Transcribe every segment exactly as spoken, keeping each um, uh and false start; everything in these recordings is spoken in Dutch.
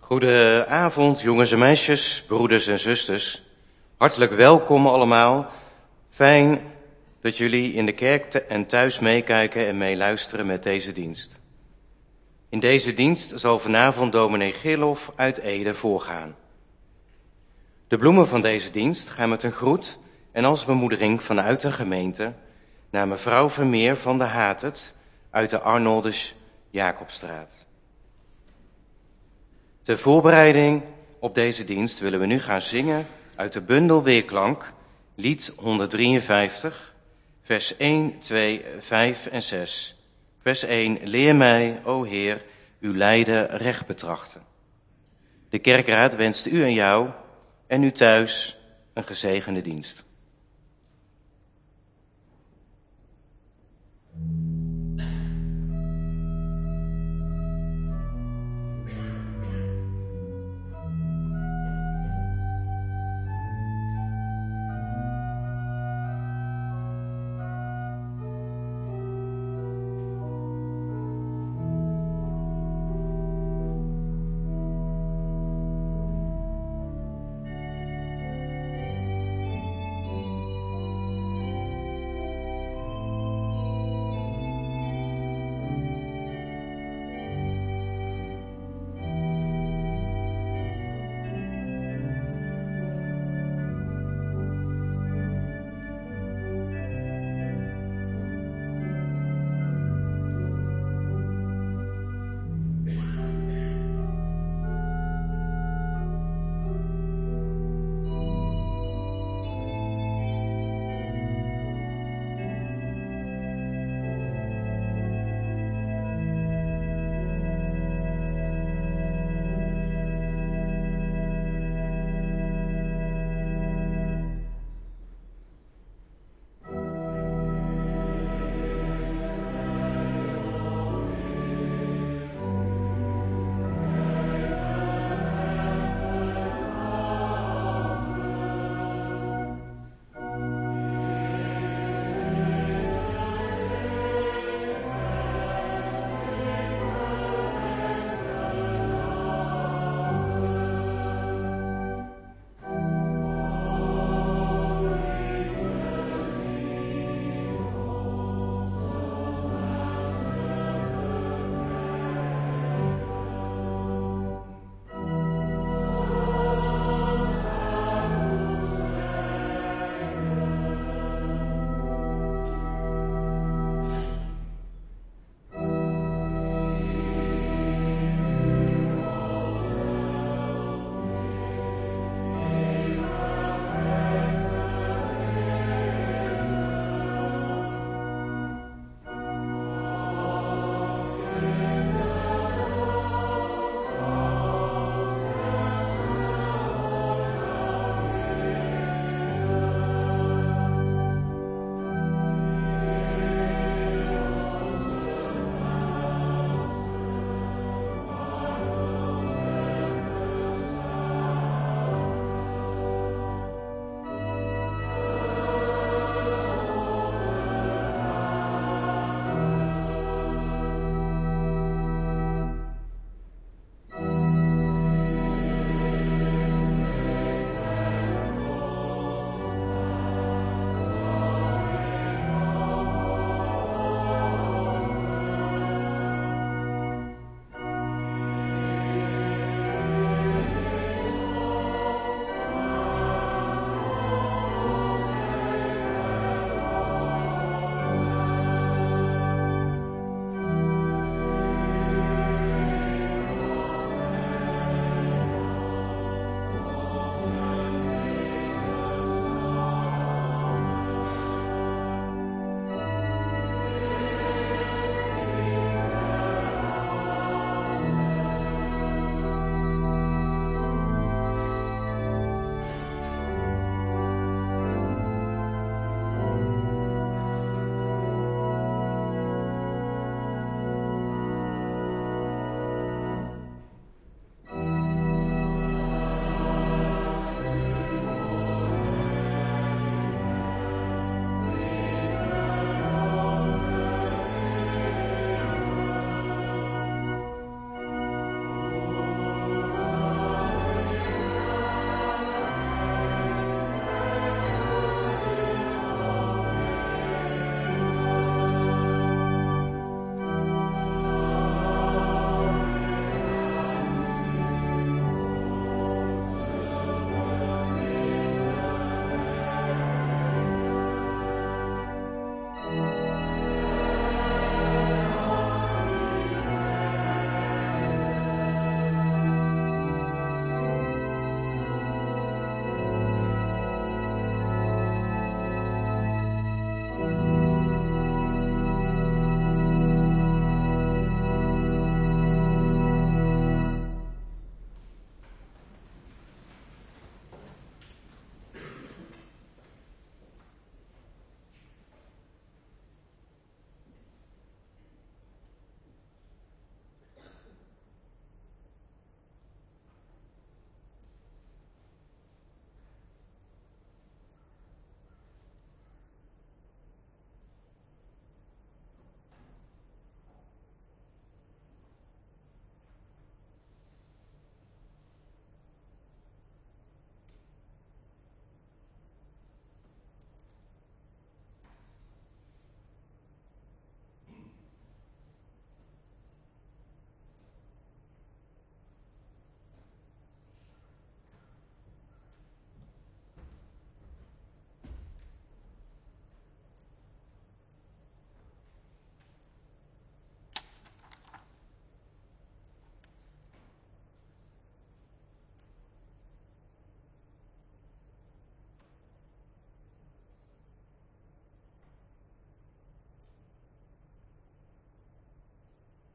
Goedenavond, jongens en meisjes, broeders en zusters. Hartelijk welkom allemaal. Fijn dat jullie in de kerk en thuis meekijken en meeluisteren met deze dienst. In deze dienst zal vanavond dominee Gillof uit Ede voorgaan. De bloemen van deze dienst gaan met een groet en als bemoedering vanuit de gemeente naar mevrouw Vermeer van de Hatert uit de Arnoldus Jacobstraat. Ter voorbereiding op deze dienst willen we nu gaan zingen uit de bundel Weerklank, lied honderddrieënvijftig, vers één, twee, vijf en zes. Vers één, leer mij, o Heer, uw lijden recht betrachten. De kerkraad wenst u en jou en u thuis een gezegende dienst.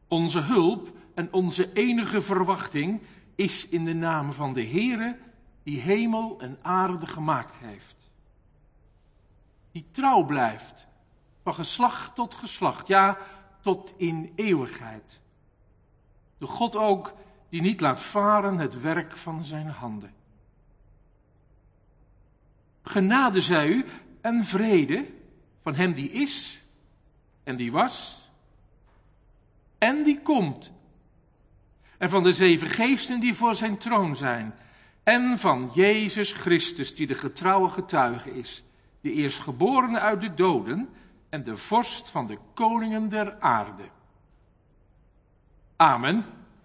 Onze hulp en onze enige verwachting is in de naam van de Heere, die hemel en aarde gemaakt heeft. Die trouw blijft, van geslacht tot geslacht, ja, tot in eeuwigheid. De God ook, die niet laat varen het werk van zijn handen. Genade zij u en vrede van hem die is en die was en die komt. En van de zeven geesten die voor zijn troon zijn. En van Jezus Christus die de getrouwe getuige is. De eerstgeborene uit de doden en de vorst van de koningen der aarde. Amen.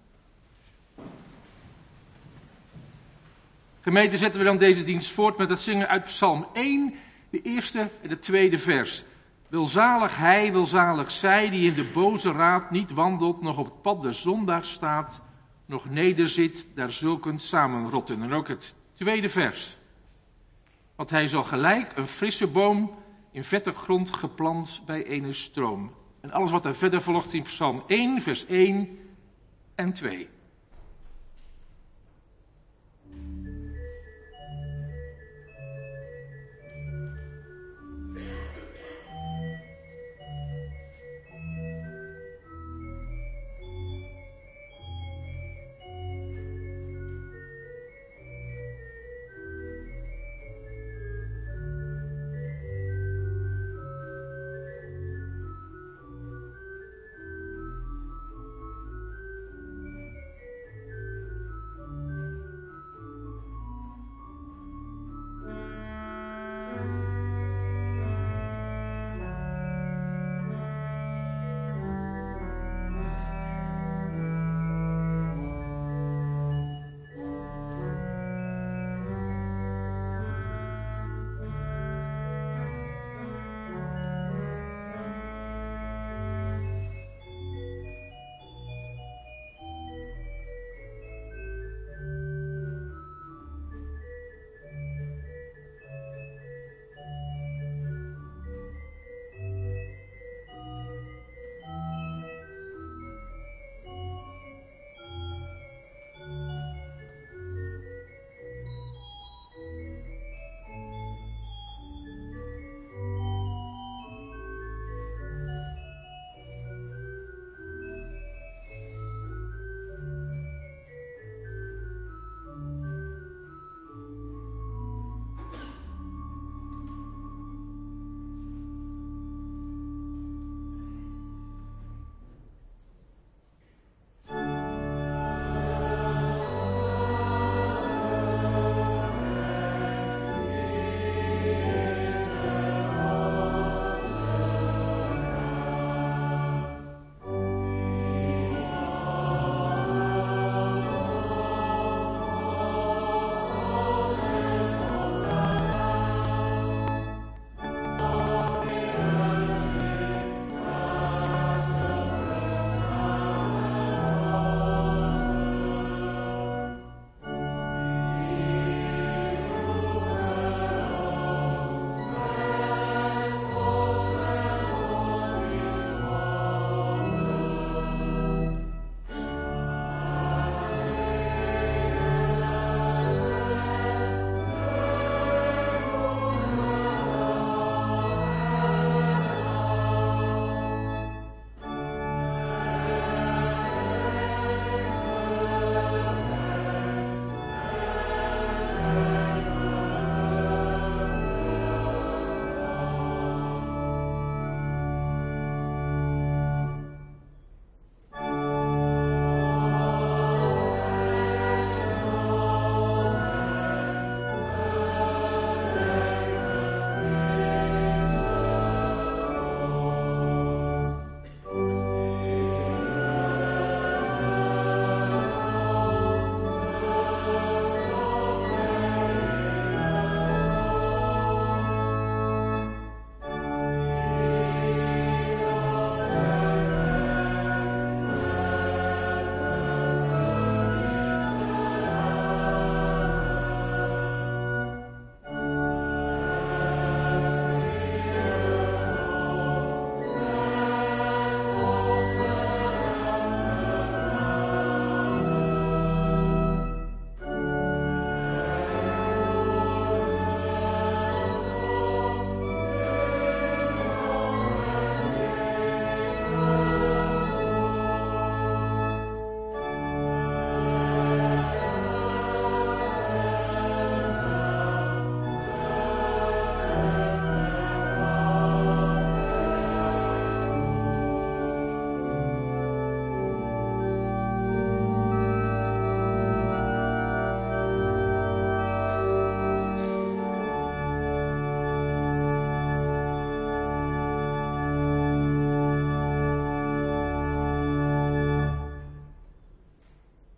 Gemeente, zetten we dan deze dienst voort met het zingen uit Psalm één, de eerste en de tweede vers. Welzalig hij, welzalig zij, die in de boze raad niet wandelt, nog op het pad der zondaar staat, nog nederzit, daar zulken samenrotten. En ook het tweede vers. Want hij zal gelijk een frisse boom in vette grond geplant bij ene stroom. En alles wat er verder volgt in Psalm één, vers één en twee.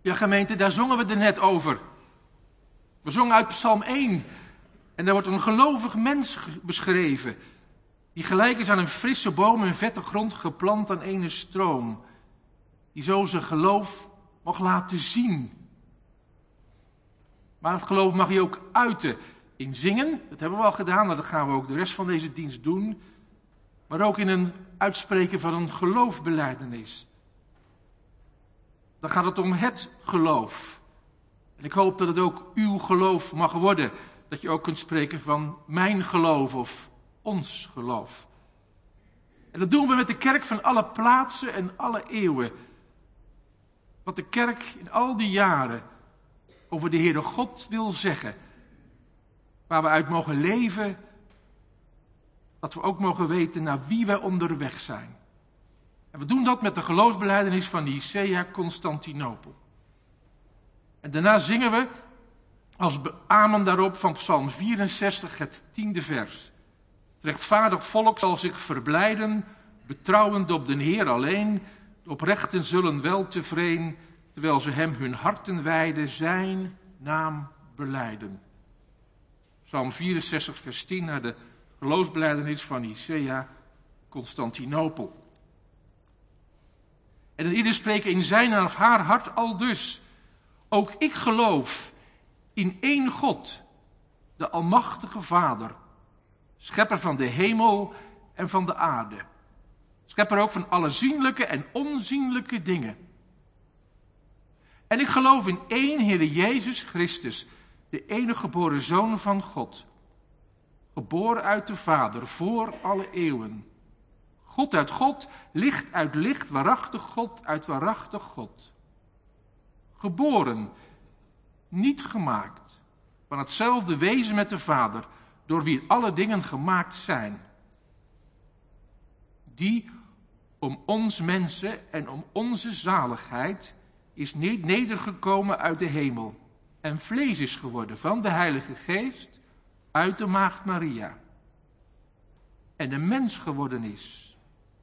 Ja, gemeente, daar zongen we er net over. We zongen uit Psalm één. En daar wordt een gelovig mens beschreven. Die gelijk is aan een frisse boom in vette grond geplant aan ene stroom. Die zo zijn geloof mag laten zien. Maar het geloof mag je ook uiten in zingen. Dat hebben we al gedaan, maar dat gaan we ook de rest van deze dienst doen. Maar ook in een uitspreken van een geloofbelijdenis. Dan gaat het om het geloof. En ik hoop dat het ook uw geloof mag worden. Dat je ook kunt spreken van mijn geloof of ons geloof. En dat doen we met de kerk van alle plaatsen en alle eeuwen. Wat de kerk in al die jaren over de Heere God wil zeggen. Waar we uit mogen leven. Dat we ook mogen weten naar wie wij onderweg zijn. En we doen dat met de geloofsbelijdenis van Nicea Constantinopel. En daarna zingen we als beamen daarop van Psalm vierenzestig, het tiende vers. Het rechtvaardig volk zal zich verblijden, betrouwend op de Heer alleen. De oprechten zullen wel tevreden, terwijl ze hem hun harten wijden, zijn naam belijden. Psalm vierenzestig, vers tien, naar de geloofsbelijdenis van Nicea Constantinopel. En dan ieder spreken in zijn of haar hart al dus. Ook ik geloof in één God, de almachtige Vader, schepper van de hemel en van de aarde. Schepper ook van alle zienlijke en onzienlijke dingen. En ik geloof in één Heere Jezus Christus, de enige geboren Zoon van God. Geboren uit de Vader, voor alle eeuwen. God uit God, licht uit licht, waarachtig God uit waarachtig God. Geboren, niet gemaakt, van hetzelfde wezen met de Vader, door wie alle dingen gemaakt zijn. Die om ons mensen en om onze zaligheid is niet nedergekomen uit de hemel en vlees is geworden van de Heilige Geest uit de Maagd Maria. En een mens geworden is,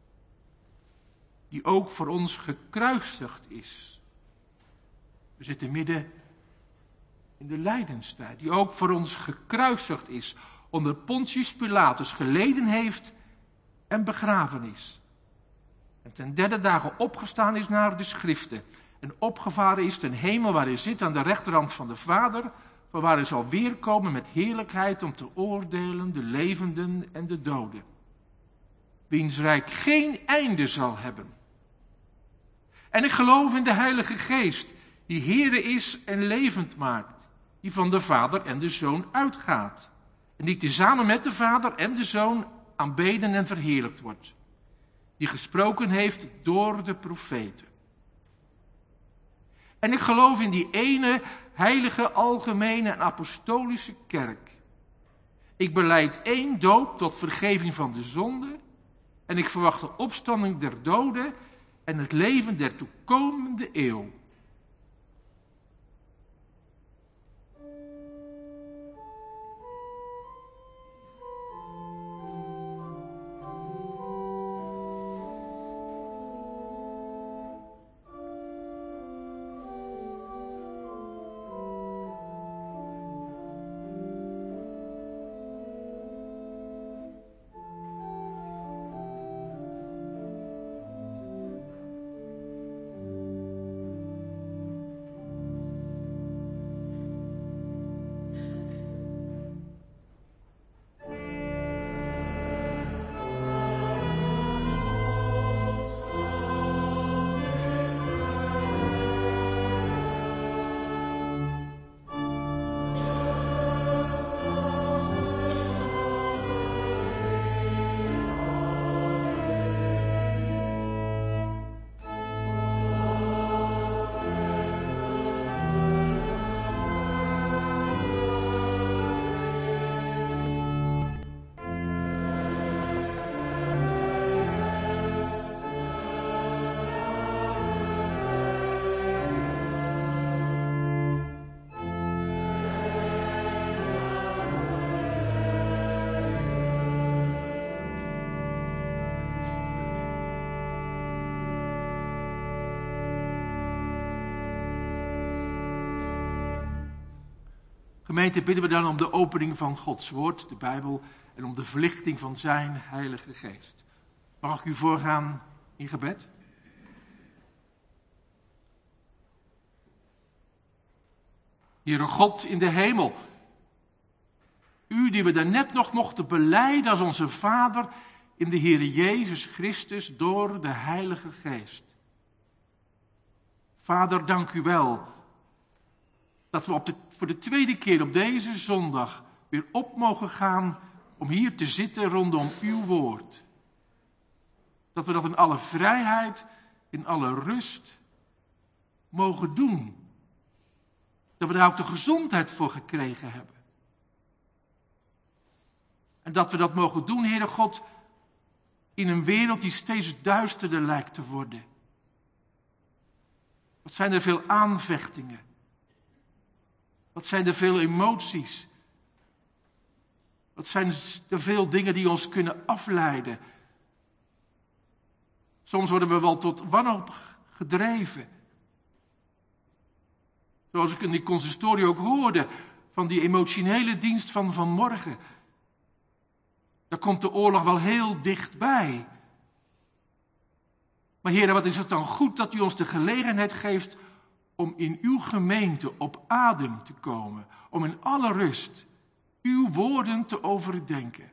die ook voor ons gekruisigd is. We zitten midden in de lijdenstijd, die ook voor ons gekruisigd is, onder Pontius Pilatus geleden heeft en begraven is. En ten derde dagen opgestaan is naar de schriften en opgevaren is ten hemel waar hij zit aan de rechterhand van de Vader, waar hij zal weerkomen met heerlijkheid om te oordelen de levenden en de doden. Wiens rijk geen einde zal hebben. En ik geloof in de Heilige Geest, die Heere is en levend maakt, die van de Vader en de Zoon uitgaat. En die tezamen met de Vader en de Zoon aanbeden en verheerlijkt wordt. Die gesproken heeft door de profeten. En ik geloof in die ene heilige, algemene en apostolische kerk. Ik belijd één doop tot vergeving van de zonde. En ik verwacht de opstanding der doden en het leven der toekomende eeuw. Gemeente, bidden we dan om de opening van Gods woord, de Bijbel, en om de verlichting van zijn Heilige Geest. Mag ik u voorgaan in gebed? Heere God in de hemel, u die we daarnet nog mochten belijden als onze Vader in de Heere Jezus Christus door de Heilige Geest. Vader, dank u wel dat we op de, voor de tweede keer op deze zondag weer op mogen gaan om hier te zitten rondom uw woord. Dat we dat in alle vrijheid, in alle rust mogen doen. Dat we daar ook de gezondheid voor gekregen hebben. En dat we dat mogen doen, Heere God, in een wereld die steeds duisterder lijkt te worden. Wat zijn er veel aanvechtingen. Wat zijn er veel emoties. Wat zijn er veel dingen die ons kunnen afleiden. Soms worden we wel tot wanhoop gedreven. Zoals ik in die consistorie ook hoorde van die emotionele dienst van vanmorgen. Daar komt de oorlog wel heel dichtbij. Maar Heer, wat is het dan goed dat u ons de gelegenheid geeft om in uw gemeente op adem te komen. Om in alle rust uw woorden te overdenken.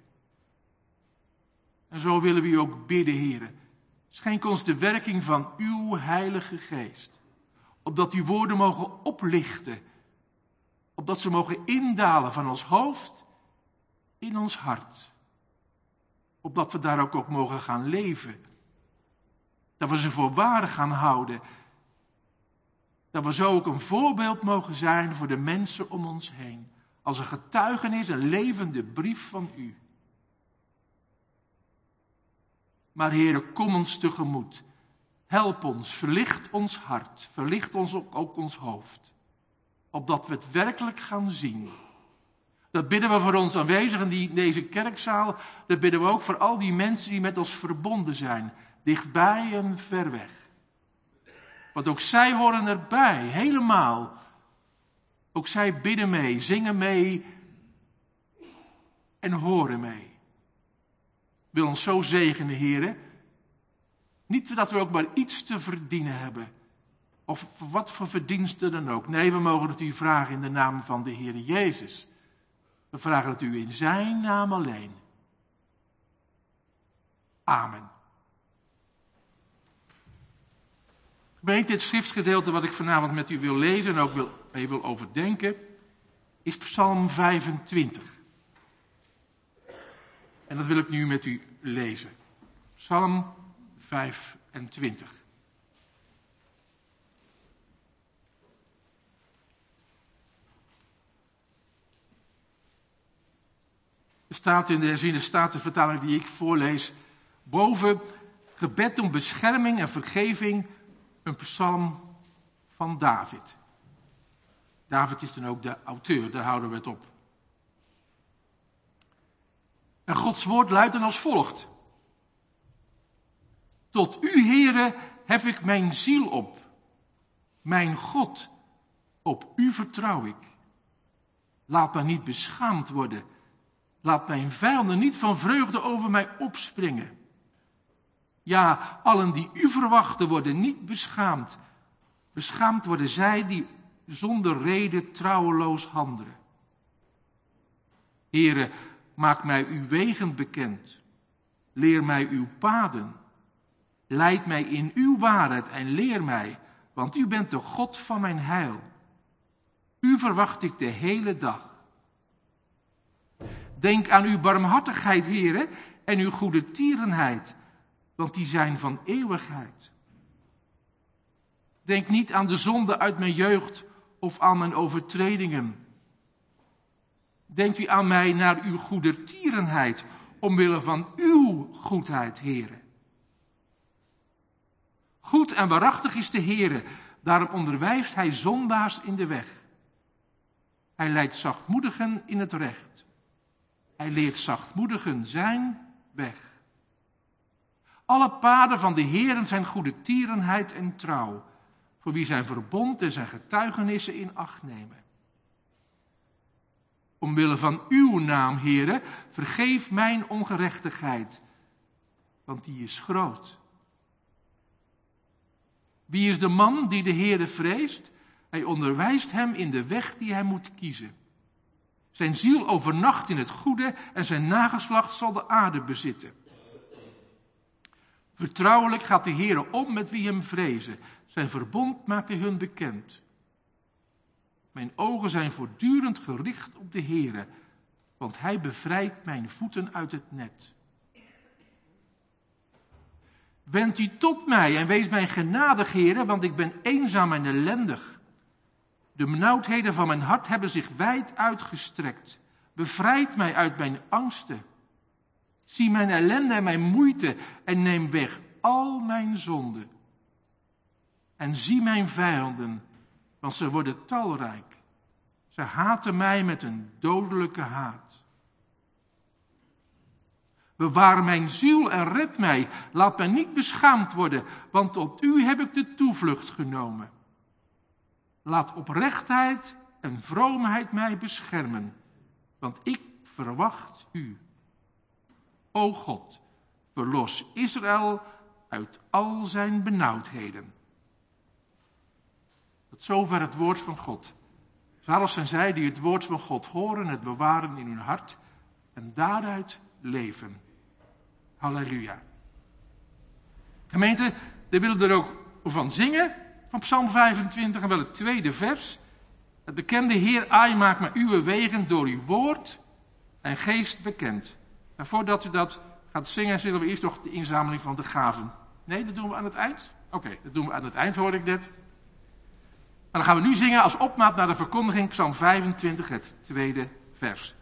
En zo willen we u ook bidden, Heer. Schenk ons de werking van uw Heilige Geest. Opdat uw woorden mogen oplichten. Opdat ze mogen indalen van ons hoofd in ons hart. Opdat we daar ook, ook mogen gaan leven. Dat we ze voor waar gaan houden. Dat we zo ook een voorbeeld mogen zijn voor de mensen om ons heen. Als een getuigenis, een levende brief van u. Maar Heere, kom ons tegemoet. Help ons, verlicht ons hart, verlicht ons ook, ook ons hoofd. Opdat we het werkelijk gaan zien. Dat bidden we voor ons aanwezigen in deze kerkzaal. Dat bidden we ook voor al die mensen die met ons verbonden zijn. Dichtbij en ver weg. Want ook zij horen erbij, helemaal. Ook zij bidden mee, zingen mee en horen mee. Wil ons zo zegenen, Heere. Niet dat we ook maar iets te verdienen hebben. Of wat voor verdiensten dan ook. Nee, we mogen het u vragen in de naam van de Heer Jezus. We vragen het u in zijn naam alleen. Amen. Gemeente, dit schriftgedeelte wat ik vanavond met u wil lezen en ook wil, mee wil overdenken, is Psalm vijfentwintig. En dat wil ik nu met u lezen. Psalm vijfentwintig. Er staat in de herziene statenvertaling die ik voorlees, boven gebed om bescherming en vergeving, een psalm van David. David is dan ook de auteur, daar houden we het op. En Gods woord luidt dan als volgt. Tot u, Heere, hef ik mijn ziel op. Mijn God, op u vertrouw ik. Laat mij niet beschaamd worden. Laat mijn vijanden niet van vreugde over mij opspringen. Ja, allen die u verwachten worden niet beschaamd. Beschaamd worden zij die zonder reden trouweloos handelen. Heere, maak mij uw wegen bekend. Leer mij uw paden. Leid mij in uw waarheid en leer mij, want u bent de God van mijn heil. U verwacht ik de hele dag. Denk aan uw barmhartigheid, Heere, en uw goede tierenheid, want die zijn van eeuwigheid. Denk niet aan de zonde uit mijn jeugd of aan mijn overtredingen. Denkt u aan mij naar uw goede tierenheid, omwille van uw goedheid, Heere. Goed en waarachtig is de Heere, daarom onderwijst hij zondaars in de weg. Hij leidt zachtmoedigen in het recht. Hij leert zachtmoedigen zijn weg. Alle paden van de Heeren zijn goede tierenheid en trouw, voor wie zijn verbond en zijn getuigenissen in acht nemen. Omwille van uw naam, Heere, vergeef mijn ongerechtigheid, want die is groot. Wie is de man die de Heere vreest? Hij onderwijst hem in de weg die hij moet kiezen. Zijn ziel overnacht in het goede en zijn nageslacht zal de aarde bezitten. Vertrouwelijk gaat de Heere om met wie hem vrezen. Zijn verbond maakt hij hun bekend. Mijn ogen zijn voortdurend gericht op de Heere, want hij bevrijdt mijn voeten uit het net. Wend u tot mij en wees mij genadig, Heere, want ik ben eenzaam en ellendig. De benauwdheden van mijn hart hebben zich wijd uitgestrekt. Bevrijd mij uit mijn angsten. Zie mijn ellende en mijn moeite en neem weg al mijn zonden. En zie mijn vijanden, want ze worden talrijk. Ze haten mij met een dodelijke haat. Bewaar mijn ziel en red mij. Laat mij niet beschaamd worden, want tot u heb ik de toevlucht genomen. Laat oprechtheid en vroomheid mij beschermen, want ik verwacht u. O God, verlos Israël uit al zijn benauwdheden. Tot zover het woord van God. Zalig zijn zij die het woord van God horen, het bewaren in hun hart en daaruit leven. Halleluja. Gemeente, we willen er ook van zingen, van Psalm vijfentwintig en wel het tweede vers. Het bekende Heer, aai, maak me uw wegen door uw woord en geest bekend. En voordat u dat gaat zingen, zullen we eerst nog de inzameling van de gaven. Nee, dat doen we aan het eind? Oké, okay, dat doen we aan het eind, hoor ik net. En dan gaan we nu zingen als opmaat naar de verkondiging, Psalm vijfentwintig, het tweede vers.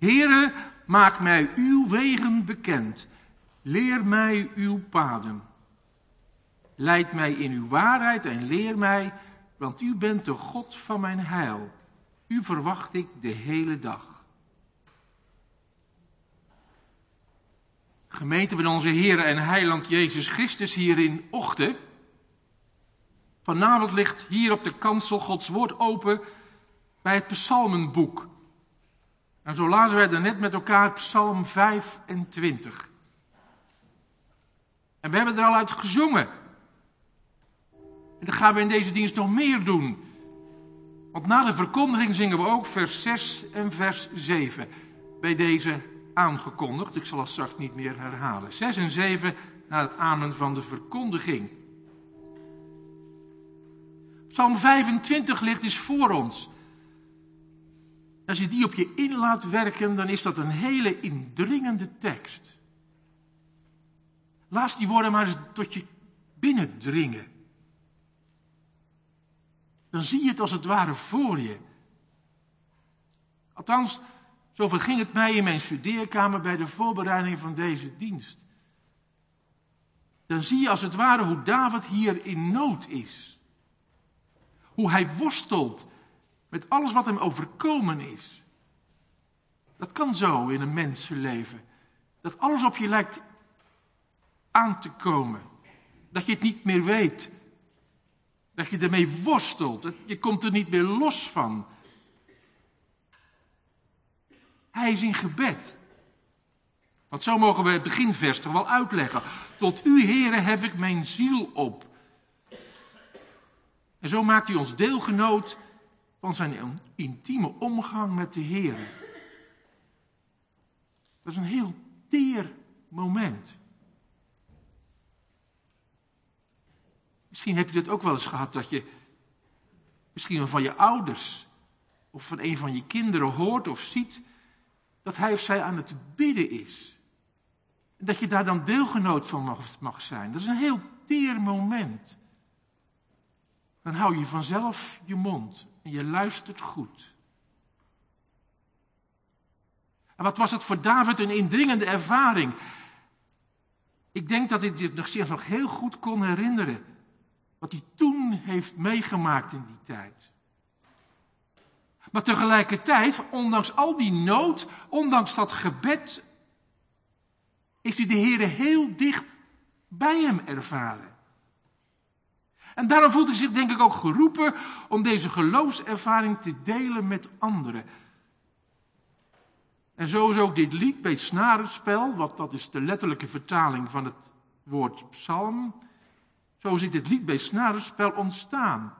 Heere, maak mij uw wegen bekend. Leer mij uw paden. Leid mij in uw waarheid en leer mij, want u bent de God van mijn heil. U verwacht ik de hele dag. Gemeente van onze Heere en Heiland Jezus Christus hier in Ochten. Vanavond ligt hier op de kansel Gods woord open bij het psalmenboek. En zo lazen wij daarnet met elkaar psalm vijfentwintig. En we hebben er al uit gezongen. En dat gaan we in deze dienst nog meer doen. Want na de verkondiging zingen we ook vers zes en vers zeven. Bij deze aangekondigd. Ik zal het straks niet meer herhalen. zes en zeven na het amen van de verkondiging. Psalm vijfentwintig ligt dus voor ons. Als je die op je in laat werken, dan is dat een hele indringende tekst. Laat die woorden maar eens tot je binnendringen. Dan zie je het als het ware voor je. Althans, zo verging het mij in mijn studeerkamer bij de voorbereiding van deze dienst. Dan zie je als het ware hoe David hier in nood is. Hoe hij worstelt met alles wat hem overkomen is. Dat kan zo in een mensenleven. Dat alles op je lijkt aan te komen. Dat je het niet meer weet. Dat je ermee worstelt. Je komt er niet meer los van. Hij is in gebed. Want zo mogen we het beginvers toch wel uitleggen. Tot u, Heere, hef ik mijn ziel op. En zo maakt u ons deelgenoot van zijn intieme omgang met de Heere. Dat is een heel teer moment. Misschien heb je dat ook wel eens gehad, dat je misschien wel van je ouders of van een van je kinderen hoort of ziet dat hij of zij aan het bidden is. En dat je daar dan deelgenoot van mag, mag zijn. Dat is een heel teer moment. Dan hou je vanzelf je mond en je luistert goed. En wat was het voor David een indringende ervaring. Ik denk dat hij zich nog heel goed kon herinneren. Wat hij toen heeft meegemaakt in die tijd. Maar tegelijkertijd, ondanks al die nood, ondanks dat gebed, heeft hij de Heere heel dicht bij hem ervaren. En daarom voelt hij zich denk ik ook geroepen om deze geloofservaring te delen met anderen. En zo is ook dit lied bij het snarenspel, wat dat is de letterlijke vertaling van het woord psalm. Zo is dit lied bij het snarenspel ontstaan.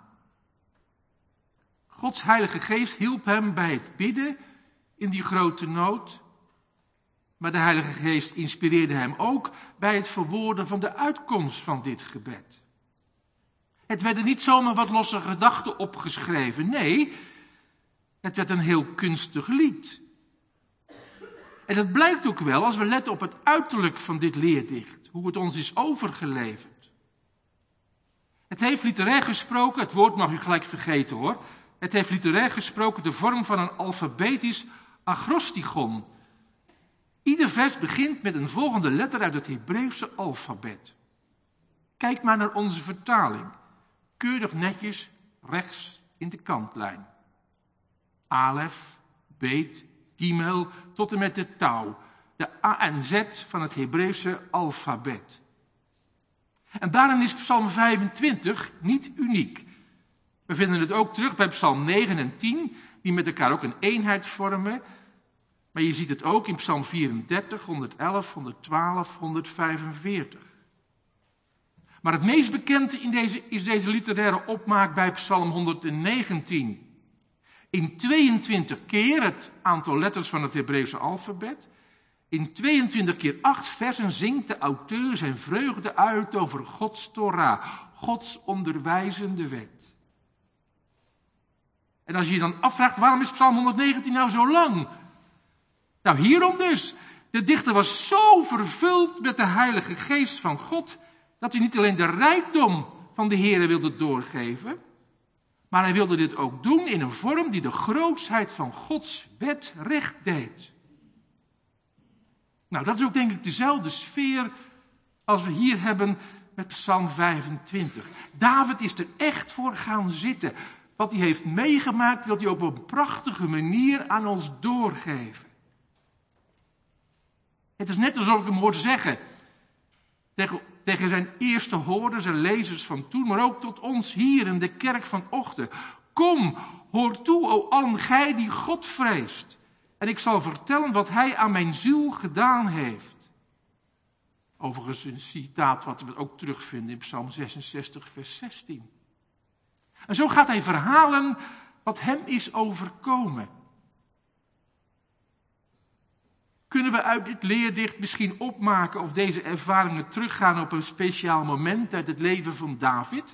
Gods Heilige Geest hielp hem bij het bidden in die grote nood. Maar de Heilige Geest inspireerde hem ook bij het verwoorden van de uitkomst van dit gebed. Het werden niet zomaar wat losse gedachten opgeschreven. Nee, het werd een heel kunstig lied. En dat blijkt ook wel als we letten op het uiterlijk van dit leerdicht. Hoe het ons is overgeleverd. Het heeft literair gesproken, het woord mag u gelijk vergeten hoor. Het heeft literair gesproken de vorm van een alfabetisch acrostigon. Ieder vers begint met een volgende letter uit het Hebreeuwse alfabet. Kijk maar naar onze vertaling. Keurig netjes rechts in de kantlijn. Alef, beet, gimel tot en met de touw. De A en Z van het Hebreeuwse alfabet. En daarin is Psalm vijfentwintig niet uniek. We vinden het ook terug bij Psalm negen en tien, die met elkaar ook een eenheid vormen. Maar je ziet het ook in Psalm vierendertig, honderdelf, honderdtwaalf, honderdvijfenveertig. Maar het meest bekende in deze, is deze literaire opmaak bij Psalm honderdnegentien. In tweeëntwintig keer het aantal letters van het Hebreeuwse alfabet. In tweeëntwintig keer acht versen zingt de auteur zijn vreugde uit over Gods Torah, Gods onderwijzende wet. En als je je dan afvraagt, waarom is Psalm honderdnegentien nou zo lang? Nou, hierom dus. De dichter was zo vervuld met de Heilige Geest van God, dat hij niet alleen de rijkdom van de Heere wilde doorgeven, maar hij wilde dit ook doen in een vorm die de grootsheid van Gods wet recht deed. Nou, dat is ook denk ik dezelfde sfeer als we hier hebben met Psalm vijfentwintig. David is er echt voor gaan zitten. Wat hij heeft meegemaakt wil hij op een prachtige manier aan ons doorgeven. Het is net alsof ik hem hoor zeggen tegen, tegen zijn eerste hoorders en lezers van toen, maar ook tot ons hier in de kerk van Ochten. Kom, hoor toe, o allen gij die God vreest. En ik zal vertellen wat hij aan mijn ziel gedaan heeft. Overigens een citaat wat we ook terugvinden in Psalm zesenzestig, vers zestien. En zo gaat hij verhalen wat hem is overkomen. Kunnen we uit dit leerdicht misschien opmaken of deze ervaringen teruggaan op een speciaal moment uit het leven van David?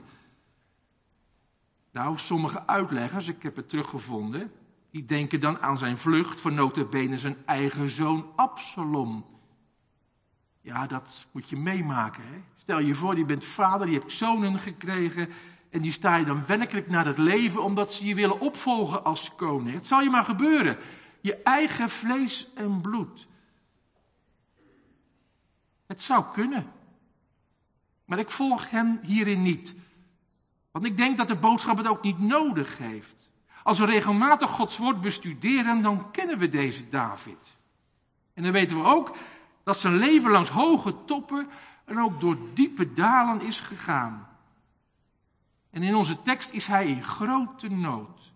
Nou, sommige uitleggers, ik heb het teruggevonden, die denken dan aan zijn vlucht voor nota bene zijn eigen zoon Absalom. Ja, dat moet je meemaken. Hè? Stel je voor, je bent vader, je hebt zonen gekregen en die sta je dan werkelijk naar het leven omdat ze je willen opvolgen als koning. Het zal je maar gebeuren. Je eigen vlees en bloed. Het zou kunnen. Maar ik volg hem hierin niet. Want ik denk dat de boodschap het ook niet nodig heeft. Als we regelmatig Gods woord bestuderen, dan kennen we deze David. En dan weten we ook dat zijn leven langs hoge toppen en ook door diepe dalen is gegaan. En in onze tekst is hij in grote nood.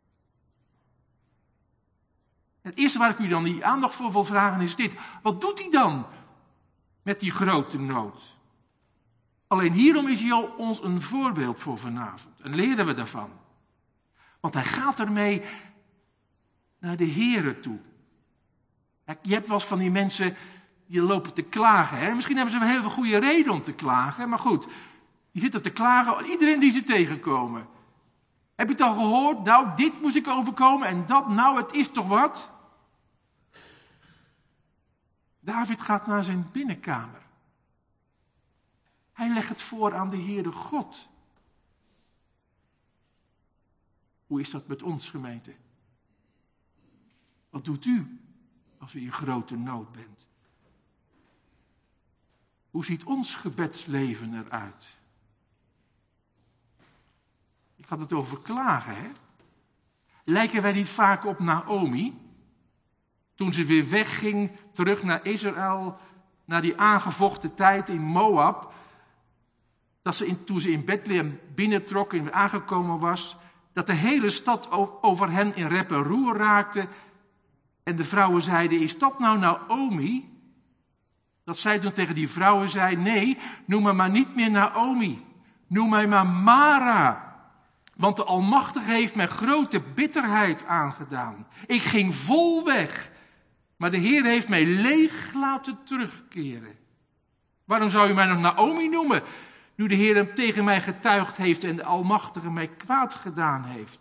Het eerste waar ik u dan die aandacht voor wil vragen is dit. Wat doet hij dan met die grote nood? Alleen hierom is hij al ons een voorbeeld voor vanavond. En leren we daarvan. Want hij gaat ermee naar de Here toe. Je hebt wel eens van die mensen die lopen te klagen. Hè? Misschien hebben ze wel heel veel goede reden om te klagen. Maar goed, die zitten te klagen. Iedereen die ze tegenkomen. Heb je het al gehoord? Nou, dit moest ik overkomen en dat. Nou, het is toch wat? David gaat naar zijn binnenkamer. Hij legt het voor aan de Heere God. Hoe is dat met ons, gemeente? Wat doet u als u in grote nood bent? Hoe ziet ons gebedsleven eruit? Ik had het over klagen, hè? Lijken wij niet vaak op Naomi? Toen ze weer wegging, terug naar Israël, naar die aangevochten tijd in Moab. Dat ze in, toen ze in Bethlehem binnentrok en weer aangekomen was, dat de hele stad over hen in rep en roer raakte. En de vrouwen zeiden, is dat nou Naomi? Dat zij toen tegen die vrouwen zei, nee, noem me maar niet meer Naomi. Noem mij maar Mara. Want de Almachtige heeft mij grote bitterheid aangedaan. Ik ging vol weg. Maar de Heer heeft mij leeg laten terugkeren. Waarom zou u mij nog Naomi noemen? Nu de Heer hem tegen mij getuigd heeft en de Almachtige mij kwaad gedaan heeft.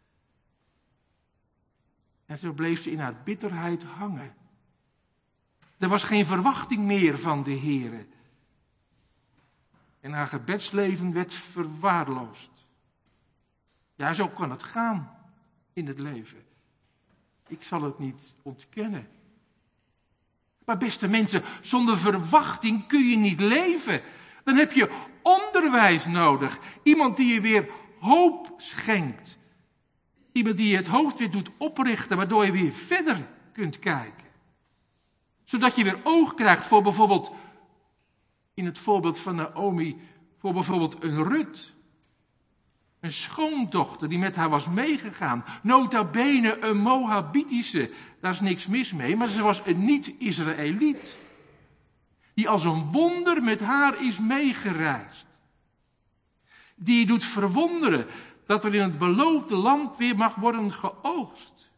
En zo bleef ze in haar bitterheid hangen. Er was geen verwachting meer van de Heer. En haar gebedsleven werd verwaarloosd. Ja, zo kan het gaan in het leven. Ik zal het niet ontkennen. Maar beste mensen, zonder verwachting kun je niet leven. Dan heb je onderwijs nodig. Iemand die je weer hoop schenkt. Iemand die je het hoofd weer doet oprichten, waardoor je weer verder kunt kijken. Zodat je weer oog krijgt voor bijvoorbeeld, in het voorbeeld van Naomi, voor bijvoorbeeld een Rut. Een schoondochter die met haar was meegegaan. Nota bene een Moabitische. Daar is niks mis mee, maar ze was een niet-Israëliet. Die als een wonder met haar is meegereisd. Die je doet verwonderen dat er in het beloofde land weer mag worden geoogst.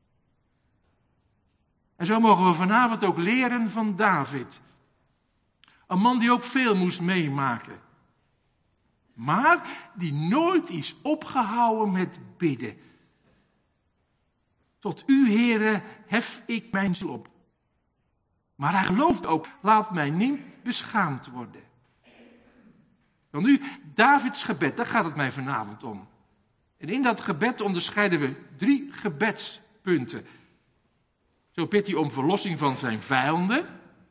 En zo mogen we vanavond ook leren van David. Een man die ook veel moest meemaken. Maar die nooit is opgehouden met bidden. Tot u, Heere, hef ik mijn ziel op. Maar hij gelooft ook, laat mij niet beschaamd worden. Dan nu, Davids gebed, daar gaat het mij vanavond om. En in dat gebed onderscheiden we drie gebedspunten. Zo bidt hij om verlossing van zijn vijanden.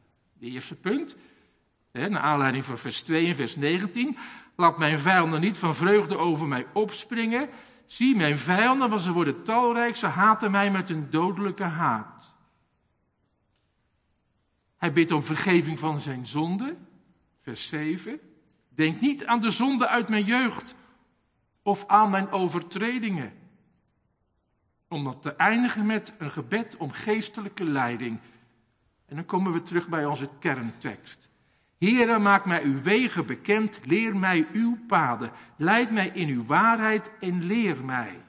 De eerste punt, hè, naar aanleiding van vers twee en vers negentien. Laat mijn vijanden niet van vreugde over mij opspringen. Zie, mijn vijanden, want ze worden talrijk, ze haten mij met een dodelijke haat. Hij bidt om vergeving van zijn zonde, vers zeven. Denk niet aan de zonde uit mijn jeugd of aan mijn overtredingen. Om dat te eindigen met een gebed om geestelijke leiding. En dan komen we terug bij onze kerntekst. Heere, maak mij uw wegen bekend, leer mij uw paden. Leid mij in uw waarheid en leer mij.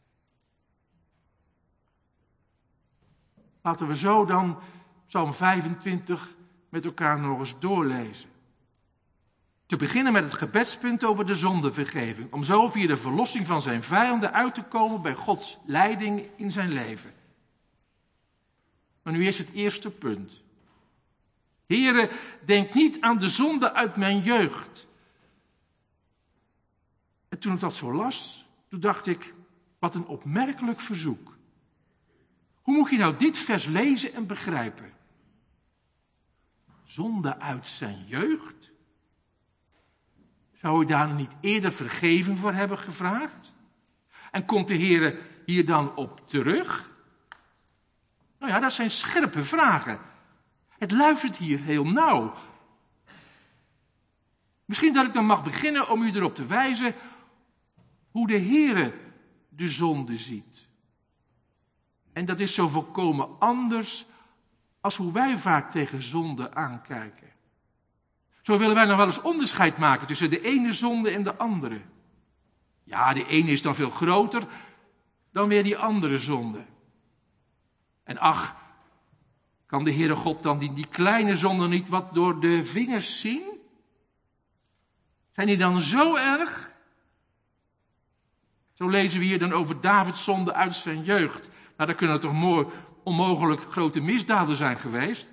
Laten we zo dan Psalm vijfentwintig met elkaar nog eens doorlezen. Te beginnen met het gebedspunt over de zondevergeving. Om zo via de verlossing van zijn vijanden uit te komen bij Gods leiding in zijn leven. Maar nu is het eerste punt. Heere, denk niet aan de zonde uit mijn jeugd. En toen ik dat zo las, toen dacht ik, wat een opmerkelijk verzoek. Hoe moet je nou dit vers lezen en begrijpen? Zonde uit zijn jeugd? Zou u daar niet eerder vergeving voor hebben gevraagd? En komt de Heere hier dan op terug? Nou ja, dat zijn scherpe vragen. Het luistert hier heel nauw. Misschien dat ik dan mag beginnen om u erop te wijzen hoe de Heere de zonde ziet. En dat is zo volkomen anders als hoe wij vaak tegen zonde aankijken. Zo willen wij nog wel eens onderscheid maken tussen de ene zonde en de andere. Ja, de ene is dan veel groter dan weer die andere zonde. En ach, kan de Heere God dan die, die kleine zonde niet wat door de vingers zien? Zijn die dan zo erg? Zo lezen we hier dan over Davids zonde uit zijn jeugd. Nou, dat kunnen toch mooi, onmogelijk grote misdaden zijn geweest?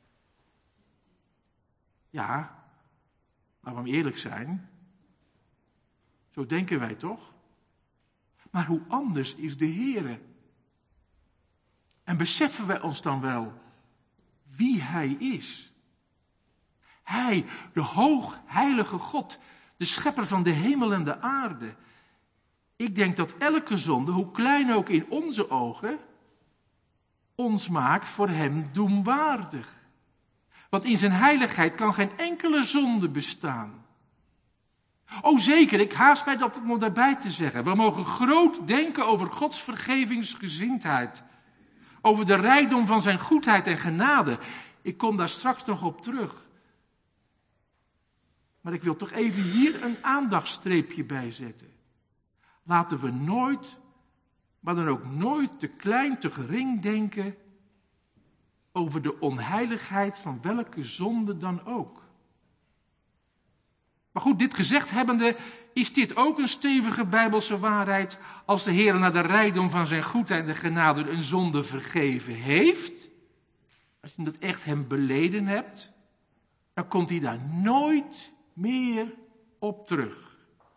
Ja, laten we eerlijk zijn. Zo denken wij toch? Maar hoe anders is de Heere? En beseffen wij ons dan wel wie Hij is? Hij, de hoogheilige God, de schepper van de hemel en de aarde. Ik denk dat elke zonde, hoe klein ook in onze ogen, ons maakt voor Hem doemwaardig. Want in zijn heiligheid kan geen enkele zonde bestaan. O zeker, ik haast mij dat nog daarbij te zeggen. We mogen groot denken over Gods vergevingsgezindheid. Over de rijkdom van zijn goedheid en genade. Ik kom daar straks nog op terug. Maar ik wil toch even hier een aandachtstreepje bij zetten. Laten we nooit, maar dan ook nooit te klein, te gering denken over de onheiligheid van welke zonde dan ook. Maar goed, dit gezegd hebbende, is dit ook een stevige Bijbelse waarheid als de Heer naar de rijkdom van zijn goedheid en genade een zonde vergeven heeft? Als je dat echt hem beleden hebt, dan komt hij daar nooit meer op terug.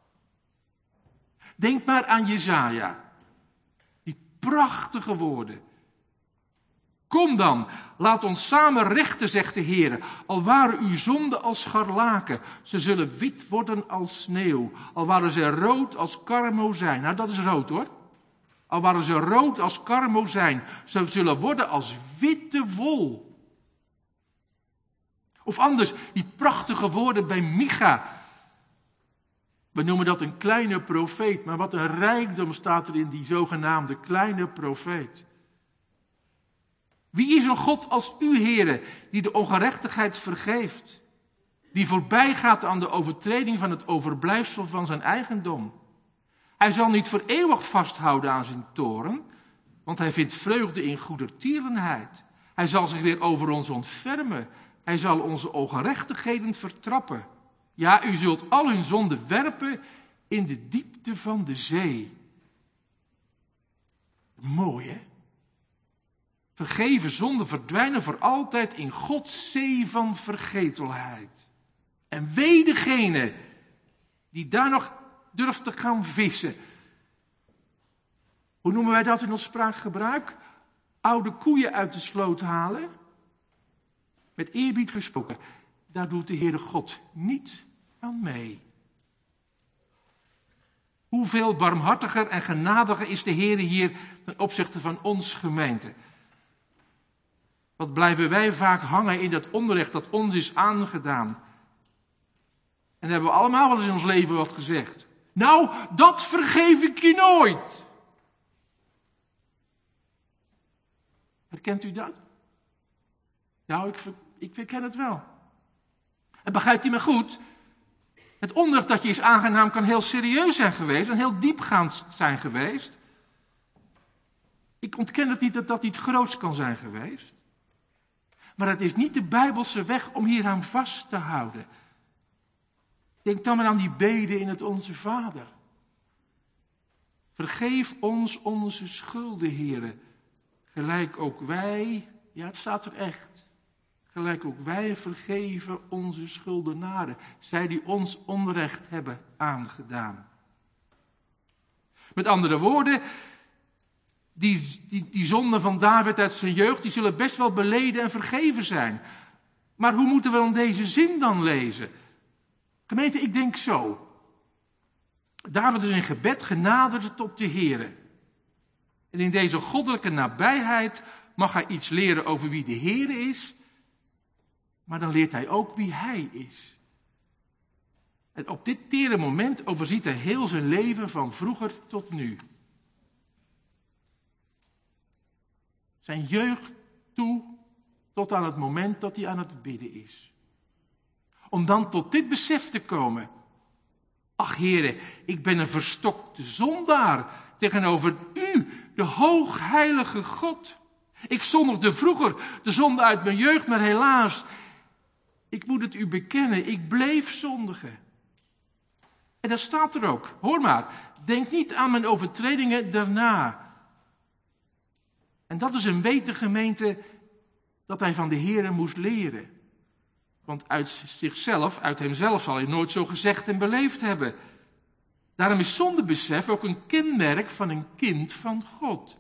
Denk maar aan Jesaja, die prachtige woorden. Kom dan, laat ons samen rechten, zegt de Heer. Al waren uw zonden als scharlaken, ze zullen wit worden als sneeuw. Al waren ze rood als karmozijn. Nou, dat is rood hoor. Al waren ze rood als karmozijn, ze zullen worden als witte wol. Of anders, die prachtige woorden bij Micha. We noemen dat een kleine profeet, maar wat een rijkdom staat er in die zogenaamde kleine profeet. Wie is een God als u, Heere, die de ongerechtigheid vergeeft? Die voorbij gaat aan de overtreding van het overblijfsel van zijn eigendom. Hij zal niet voor eeuwig vasthouden aan zijn toorn, want hij vindt vreugde in goedertierenheid. Hij zal zich weer over ons ontfermen. Hij zal onze ongerechtigheden vertrappen. Ja, u zult al hun zonden werpen in de diepte van de zee. Mooi, hè? Vergeven zonden verdwijnen voor altijd in Gods zee van vergetelheid. En wee degene die daar nog durft te gaan vissen. Hoe noemen wij dat in ons spraakgebruik? Oude koeien uit de sloot halen. Met eerbied gesproken, daar doet de Heere God niet aan mee. Hoeveel barmhartiger en genadiger is de Heere hier ten opzichte van ons gemeente. Wat blijven wij vaak hangen in dat onrecht dat ons is aangedaan. En hebben we allemaal wel eens in ons leven wat gezegd. Nou, dat vergeef ik je nooit. Herkent u dat? Nou, ik, ik herken het wel. En begrijpt u me goed? Het onrecht dat je is aangenaam kan heel serieus zijn geweest en heel diepgaand zijn geweest. Ik ontken het niet dat dat niet groots kan zijn geweest. Maar het is niet de Bijbelse weg om hieraan vast te houden. Denk dan maar aan die bede in het Onze Vader. Vergeef ons onze schulden, Heere, gelijk ook wij, ja het staat er echt, gelijk ook wij vergeven onze schuldenaren, zij die ons onrecht hebben aangedaan. Met andere woorden, die, die, die zonden van David uit zijn jeugd, die zullen best wel beleden en vergeven zijn. Maar hoe moeten we dan deze zin dan lezen? Gemeente, ik denk zo. David is in gebed genaderd tot de Heere. En in deze goddelijke nabijheid mag hij iets leren over wie de Heere is. Maar dan leert hij ook wie hij is. En op dit tere moment overziet hij heel zijn leven van vroeger tot nu. Zijn jeugd toe tot aan het moment dat hij aan het bidden is. Om dan tot dit besef te komen. Ach Heere, ik ben een verstokte zondaar tegenover u, de hoogheilige God. Ik zondigde vroeger de zonde uit mijn jeugd, maar helaas, ik moet het u bekennen, ik bleef zondigen. En dat staat er ook. Hoor maar, denk niet aan mijn overtredingen daarna. En dat is een weten, gemeente, dat hij van de Heere moest leren. Want uit zichzelf, uit hemzelf zal hij nooit zo gezegd en beleefd hebben. Daarom is zondebesef ook een kenmerk van een kind van God.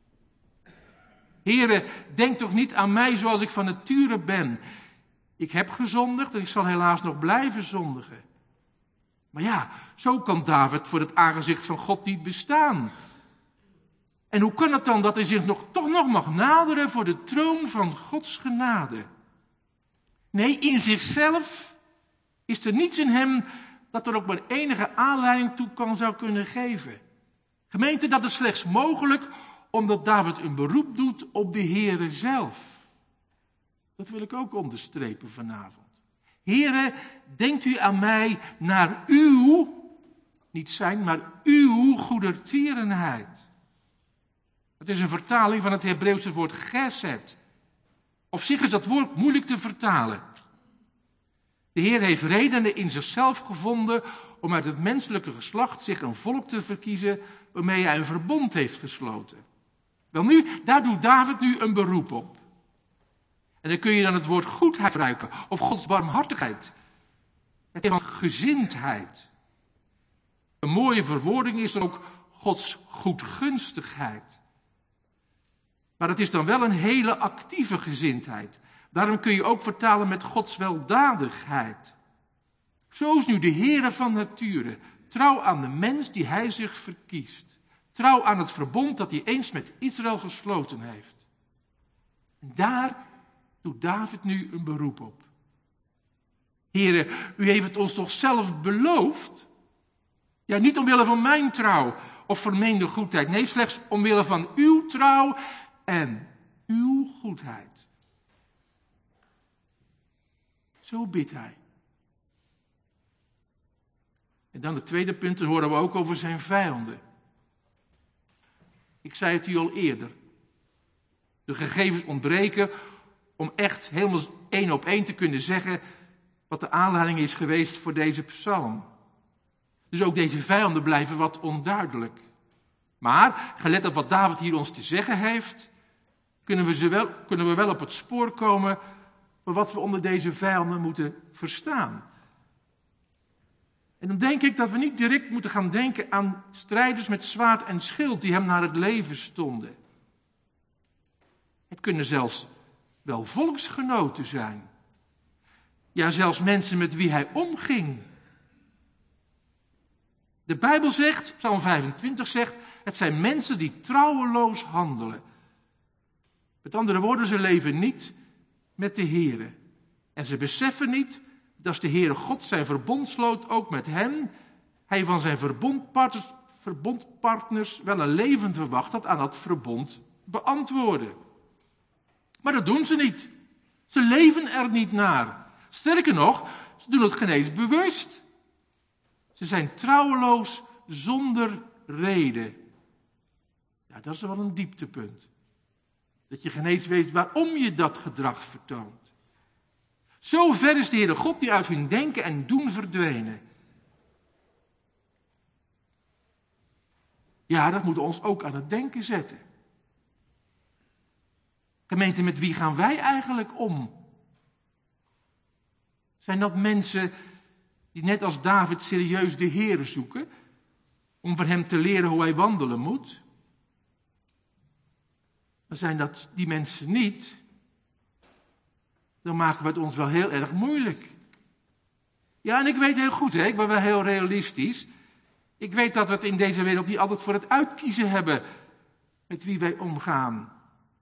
Heere, denk toch niet aan mij zoals ik van nature ben. Ik heb gezondigd en ik zal helaas nog blijven zondigen. Maar ja, zo kan David voor het aangezicht van God niet bestaan. En hoe kan het dan dat hij zich nog, toch nog mag naderen voor de troon van Gods genade? Nee, in zichzelf is er niets in hem dat er ook maar enige aanleiding toe kan zou kunnen geven. Gemeente, dat is slechts mogelijk omdat David een beroep doet op de Heere zelf. Dat wil ik ook onderstrepen vanavond. Heere, denkt u aan mij naar uw, niet zijn, maar uw goedertierenheid. Het is een vertaling van het Hebreeuwse woord gesed. Op zich is dat woord moeilijk te vertalen. De Heer heeft redenen in zichzelf gevonden om uit het menselijke geslacht zich een volk te verkiezen waarmee hij een verbond heeft gesloten. Welnu, daar doet David nu een beroep op. En dan kun je dan het woord goedheid gebruiken, of Gods barmhartigheid. Het thema gezindheid. Een mooie verwoording is dan ook Gods goedgunstigheid. Maar het is dan wel een hele actieve gezindheid. Daarom kun je ook vertalen met Gods weldadigheid. Zo is nu de Heere van nature, trouw aan de mens die hij zich verkiest. Trouw aan het verbond dat hij eens met Israël gesloten heeft. En daar doet David nu een beroep op. Heere, u heeft het ons toch zelf beloofd? Ja, niet omwille van mijn trouw of vermeende goedheid. Nee, slechts omwille van uw trouw en uw goedheid. Zo bidt hij. En dan het tweede punt, dan horen we ook over zijn vijanden. Ik zei het u al eerder. De gegevens ontbreken om echt helemaal één op één te kunnen zeggen wat de aanleiding is geweest voor deze psalm. Dus ook deze vijanden blijven wat onduidelijk. Maar, gelet op wat David hier ons te zeggen heeft, kunnen we, ze wel, kunnen we wel op het spoor komen van wat we onder deze vijanden moeten verstaan. En dan denk ik dat we niet direct moeten gaan denken aan strijders met zwaard en schild die hem naar het leven stonden. Het kunnen zelfs wel volksgenoten zijn. Ja, zelfs mensen met wie hij omging. De Bijbel zegt, Psalm vijfentwintig zegt, het zijn mensen die trouweloos handelen. Met andere woorden, ze leven niet met de Heere. En ze beseffen niet dat als de Heere God zijn verbond sloot, ook met hen, hij van zijn verbondpartners, verbondpartners wel een leven verwacht dat aan dat verbond beantwoorden. Maar dat doen ze niet. Ze leven er niet naar. Sterker nog, ze doen het geen eens bewust. Ze zijn trouweloos zonder reden. Ja, dat is wel een dieptepunt. Dat je geen eens weet waarom je dat gedrag vertoont. Zo ver is de Heere God die uit hun denken en doen verdwenen. Ja, dat moet ons ook aan het denken zetten. Gemeente, met wie gaan wij eigenlijk om? Zijn dat mensen die net als David serieus de Heere zoeken, om van hem te leren hoe hij wandelen moet? Maar zijn dat die mensen niet, dan maken we het ons wel heel erg moeilijk. Ja, en ik weet heel goed, hè, ik ben wel heel realistisch. Ik weet dat we het in deze wereld niet altijd voor het uitkiezen hebben met wie wij omgaan.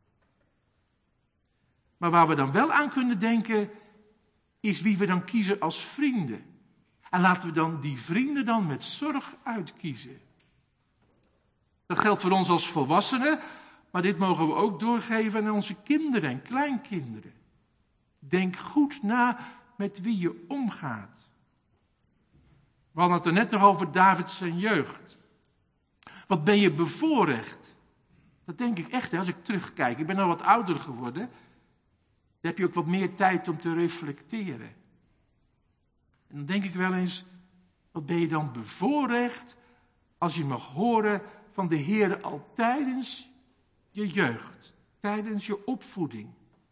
Maar waar we dan wel aan kunnen denken, is wie we dan kiezen als vrienden. En laten we dan die vrienden dan met zorg uitkiezen. Dat geldt voor ons als volwassenen, maar dit mogen we ook doorgeven aan onze kinderen en kleinkinderen. Denk goed na met wie je omgaat. We hadden het er net nog over David zijn jeugd. Wat ben je bevoorrecht? Dat denk ik echt, hè, als ik terugkijk. Ik ben al wat ouder geworden. Dan heb je ook wat meer tijd om te reflecteren. En dan denk ik wel eens, wat ben je dan bevoorrecht als je mag horen van de Heer al tijdens je jeugd, tijdens je opvoeding.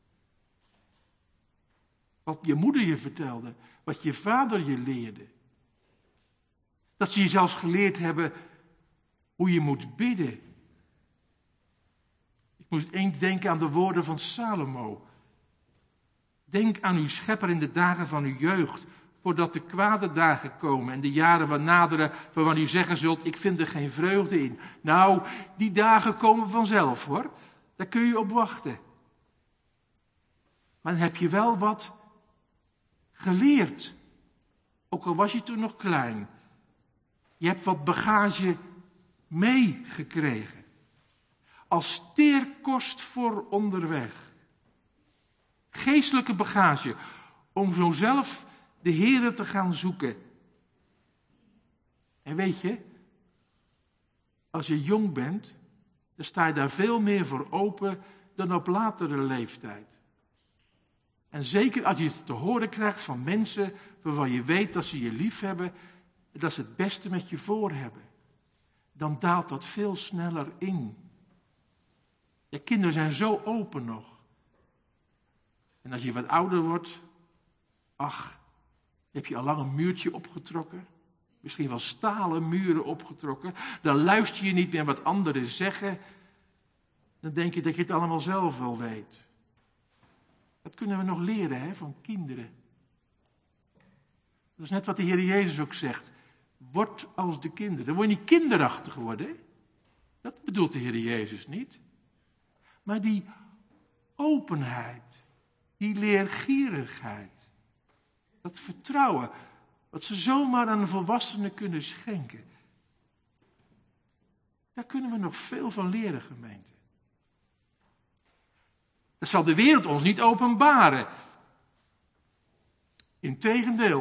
Wat je moeder je vertelde, wat je vader je leerde. Dat ze je zelfs geleerd hebben hoe je moet bidden. Ik moest eens denken aan de woorden van Salomo. Denk aan uw schepper in de dagen van uw jeugd, voordat de kwade dagen komen en de jaren van naderen, waarvan u zeggen zult, ik vind er geen vreugde in. Nou, die dagen komen vanzelf, hoor. Daar kun je op wachten. Maar dan heb je wel wat geleerd. Ook al was je toen nog klein. Je hebt wat bagage meegekregen. Als teerkost voor onderweg. Geestelijke bagage, om zo zelf de Heere te gaan zoeken. En weet je, als je jong bent, dan sta je daar veel meer voor open dan op latere leeftijd. En zeker als je het te horen krijgt van mensen waarvan je weet dat ze je lief hebben en dat ze het beste met je voor hebben, dan daalt dat veel sneller in. Je kinderen zijn zo open nog. En als je wat ouder wordt, ach, heb je al lang een muurtje opgetrokken. Misschien wel stalen muren opgetrokken. Dan luister je niet meer wat anderen zeggen. Dan denk je dat je het allemaal zelf wel weet. Dat kunnen we nog leren, hè, van kinderen. Dat is net wat de Heer Jezus ook zegt. Word als de kinderen. Dan word je niet kinderachtig worden. Hè? Dat bedoelt de Heer Jezus niet. Maar die openheid, die leergierigheid, dat vertrouwen, wat ze zomaar aan een volwassene kunnen schenken. Daar kunnen we nog veel van leren, gemeente. Dat zal de wereld ons niet openbaren. Integendeel.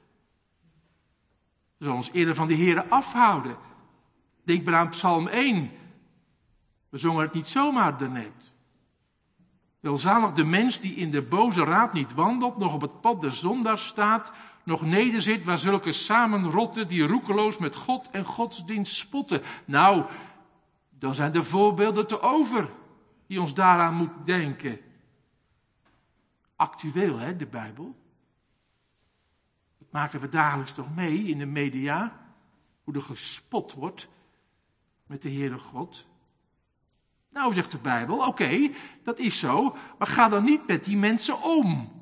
Ze zal ons eerder van de Heere afhouden. Denk maar aan Psalm één. We zongen het niet zomaar daarnet. Welzalig de mens die in de boze raad niet wandelt, nog op het pad der zondaars staat, nog nederzit waar zulke samenrotten die roekeloos met God en godsdienst spotten. Nou, dan zijn de voorbeelden te over die ons daaraan moet denken. Actueel, hè, de Bijbel. Dat maken we dagelijks toch mee in de media, hoe er gespot wordt met de Heere God. Nou, zegt de Bijbel, oké, okay, dat is zo, maar ga dan niet met die mensen om.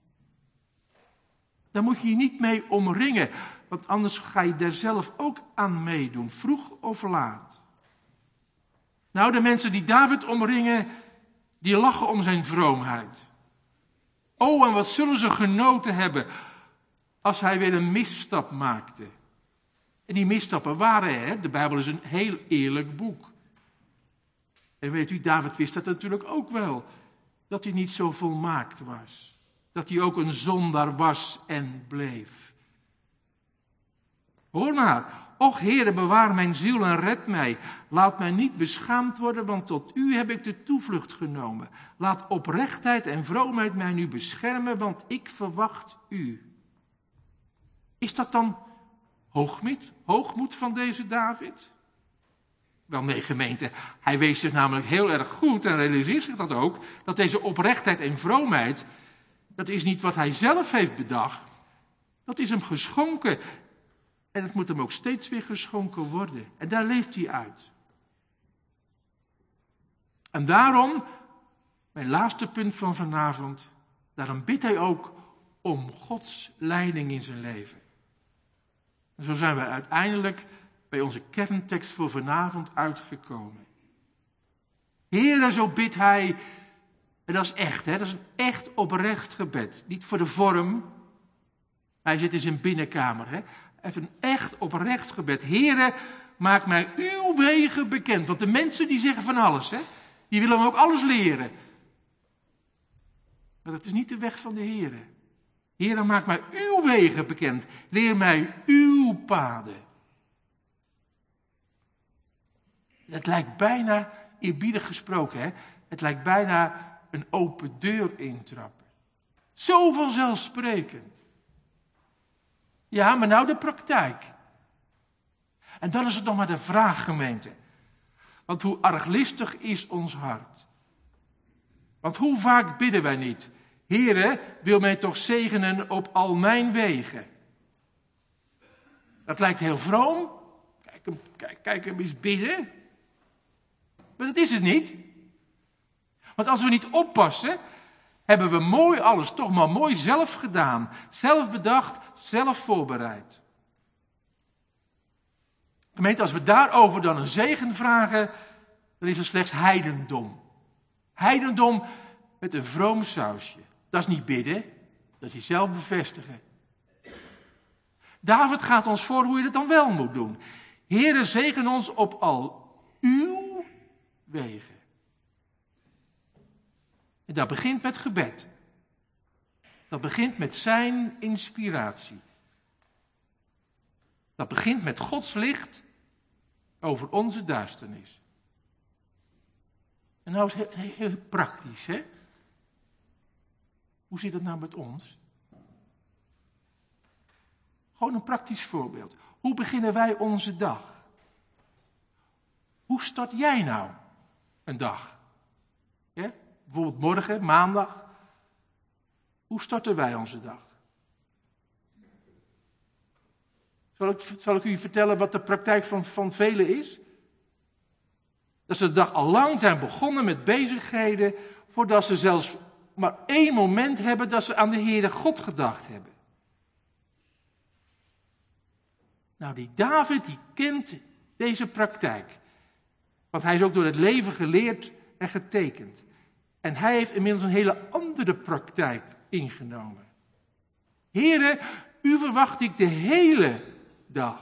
Daar moet je je niet mee omringen, want anders ga je daar zelf ook aan meedoen, vroeg of laat. Nou, de mensen die David omringen, die lachen om zijn vroomheid. Oh, en wat zullen ze genoten hebben als hij weer een misstap maakte. En die misstappen waren er, de Bijbel is een heel eerlijk boek. En weet u, David wist dat natuurlijk ook wel, dat hij niet zo volmaakt was. Dat hij ook een zondaar was en bleef. Hoor maar, och Heere, bewaar mijn ziel en red mij. Laat mij niet beschaamd worden, want tot u heb ik de toevlucht genomen. Laat oprechtheid en vroomheid mij nu beschermen, want ik verwacht u. Is dat dan hoogmoed, hoogmoed van deze David? Wel nee, gemeente, hij wees zich namelijk heel erg goed en realiseert zich dat ook, dat deze oprechtheid en vroomheid, dat is niet wat hij zelf heeft bedacht, dat is hem geschonken. En het moet hem ook steeds weer geschonken worden. En daar leeft hij uit. En daarom, mijn laatste punt van vanavond, daarom bidt hij ook om Gods leiding in zijn leven. En zo zijn we uiteindelijk bij onze kerntekst voor vanavond uitgekomen. Heere, zo bidt hij, en dat is echt, hè, dat is een echt oprecht gebed. Niet voor de vorm, hij zit in zijn binnenkamer, hè. Hij heeft een echt oprecht gebed. Heere, maak mij uw wegen bekend. Want de mensen die zeggen van alles, hè, die willen hem ook alles leren. Maar dat is niet de weg van de Heere. Heere, maak mij uw wegen bekend. Leer mij uw paden. Het lijkt bijna, eerbiedig gesproken, hè, het lijkt bijna een open deur intrappen. Zo vanzelfsprekend. Ja, maar nou de praktijk. En dan is het nog maar de vraag, gemeente. Want hoe arglistig is ons hart? Want hoe vaak bidden wij niet? Heere, wil mij toch zegenen op al mijn wegen. Dat lijkt heel vroom. Kijk hem, kijk, kijk hem eens bidden. Maar dat is het niet. Want als we niet oppassen, hebben we mooi alles toch maar mooi zelf gedaan. Zelf bedacht, zelf voorbereid. Gemeente, als we daarover dan een zegen vragen, dan is het slechts heidendom. Heidendom met een vroom sausje. Dat is niet bidden, dat is jezelf bevestigen. David gaat ons voor hoe je dat dan wel moet doen. Heere, zegen ons op al uw wegen. En dat begint met gebed. Dat begint met zijn inspiratie. Dat begint met Gods licht over onze duisternis. En nou is het heel, heel praktisch, hè? Hoe zit het nou met ons? Gewoon een praktisch voorbeeld. Hoe beginnen wij onze dag? Hoe start jij nou een dag? Ja? Bijvoorbeeld morgen, maandag. Hoe starten wij onze dag? Zal ik, zal ik u vertellen wat de praktijk van, van velen is? Dat ze de dag al lang zijn begonnen met bezigheden, voordat ze zelfs maar één moment hebben dat ze aan de Heere God gedacht hebben. Nou, die David, die kent deze praktijk. Want hij is ook door het leven geleerd en getekend. En hij heeft inmiddels een hele andere praktijk ingenomen. Heere, u verwacht ik de hele dag.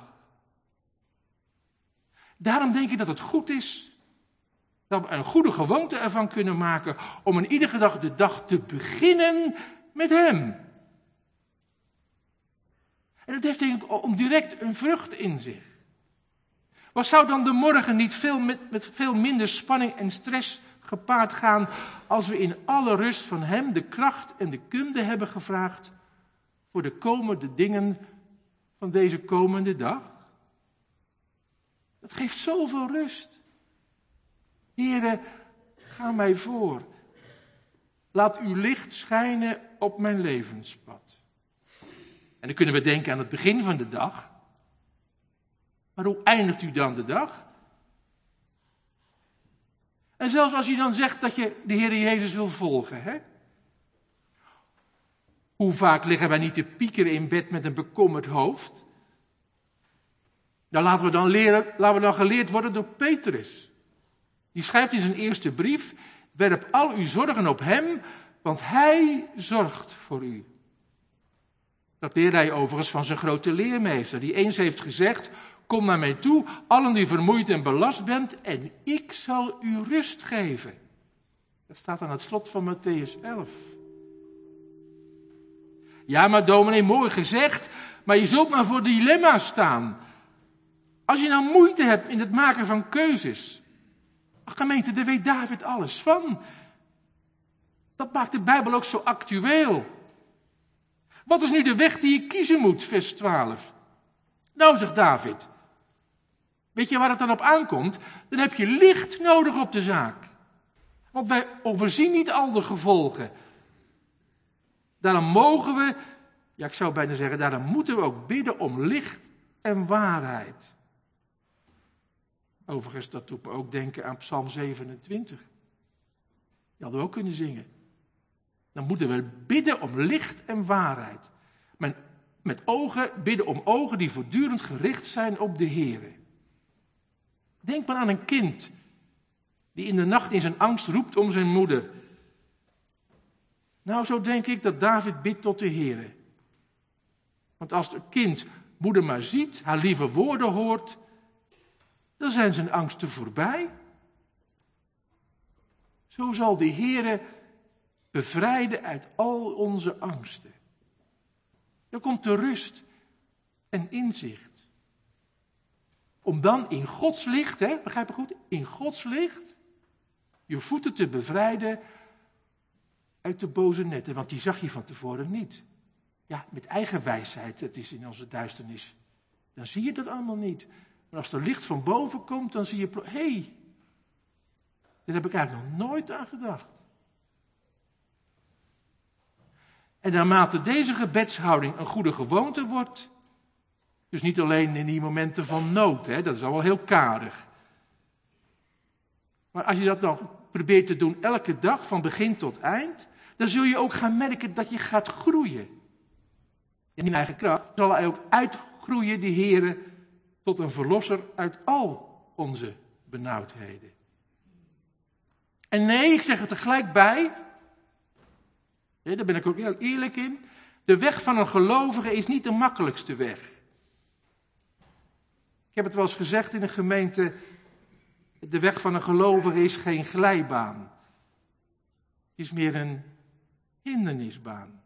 Daarom denk ik dat het goed is dat we een goede gewoonte ervan kunnen maken om in iedere dag de dag te beginnen met hem. En dat heeft denk ik om direct een vrucht in zich. Wat zou dan de morgen niet veel met, met veel minder spanning en stress gepaard gaan als we in alle rust van hem de kracht en de kunde hebben gevraagd voor de komende dingen van deze komende dag? Dat geeft zoveel rust. Heere, ga mij voor. Laat uw licht schijnen op mijn levenspad. En dan kunnen we denken aan het begin van de dag. Maar hoe eindigt u dan de dag? En zelfs als je dan zegt dat je de Heer Jezus wil volgen, hè? Hoe vaak liggen wij niet te piekeren in bed met een bekommerd hoofd? Nou, laten we dan leren, laten we dan geleerd worden door Petrus. Die schrijft in zijn eerste brief: werp al uw zorgen op hem, want hij zorgt voor u. Dat leerde hij overigens van zijn grote leermeester, die eens heeft gezegd: kom naar mij toe, allen die vermoeid en belast bent, en ik zal u rust geven. Dat staat aan het slot van Mattheüs elf. Ja, maar dominee, mooi gezegd, maar je zult maar voor dilemma's staan. Als je nou moeite hebt in het maken van keuzes. Gemeente, daar weet David alles van. Dat maakt de Bijbel ook zo actueel. Wat is nu de weg die je kiezen moet, vers twaalf? Nou, zegt David. Weet je waar het dan op aankomt? Dan heb je licht nodig op de zaak. Want wij overzien niet al de gevolgen. Daarom mogen we, ja ik zou bijna zeggen, daarom moeten we ook bidden om licht en waarheid. Overigens, dat doet me ook denken aan Psalm zevenentwintig. Die hadden we ook kunnen zingen. Dan moeten we bidden om licht en waarheid. Met, met ogen, bidden om ogen die voortdurend gericht zijn op de Heere. Denk maar aan een kind die in de nacht in zijn angst roept om zijn moeder. Nou, zo denk ik dat David bidt tot de Heere. Want als het kind moeder maar ziet, haar lieve woorden hoort, dan zijn zijn angsten voorbij. Zo zal de Heere bevrijden uit al onze angsten. Dan komt de rust en inzicht. Om dan in Gods licht, hè, begrijp je goed, in Gods licht je voeten te bevrijden uit de boze netten. Want die zag je van tevoren niet. Ja, met eigen wijsheid, het is in onze duisternis. Dan zie je dat allemaal niet. Maar als er licht van boven komt, dan zie je, hé, hey, daar heb ik eigenlijk nog nooit aan gedacht. En naarmate deze gebedshouding een goede gewoonte wordt, dus niet alleen in die momenten van nood, hè, dat is al wel heel karig. Maar als je dat dan probeert te doen elke dag, van begin tot eind, dan zul je ook gaan merken dat je gaat groeien. In je eigen kracht zal hij ook uitgroeien, die Heere, tot een verlosser uit al onze benauwdheden. En nee, ik zeg er tegelijk bij, ja, daar ben ik ook heel eerlijk in, de weg van een gelovige is niet de makkelijkste weg. Ik heb het wel eens gezegd in een gemeente, de weg van een gelovige is geen glijbaan. Het is meer een hindernisbaan.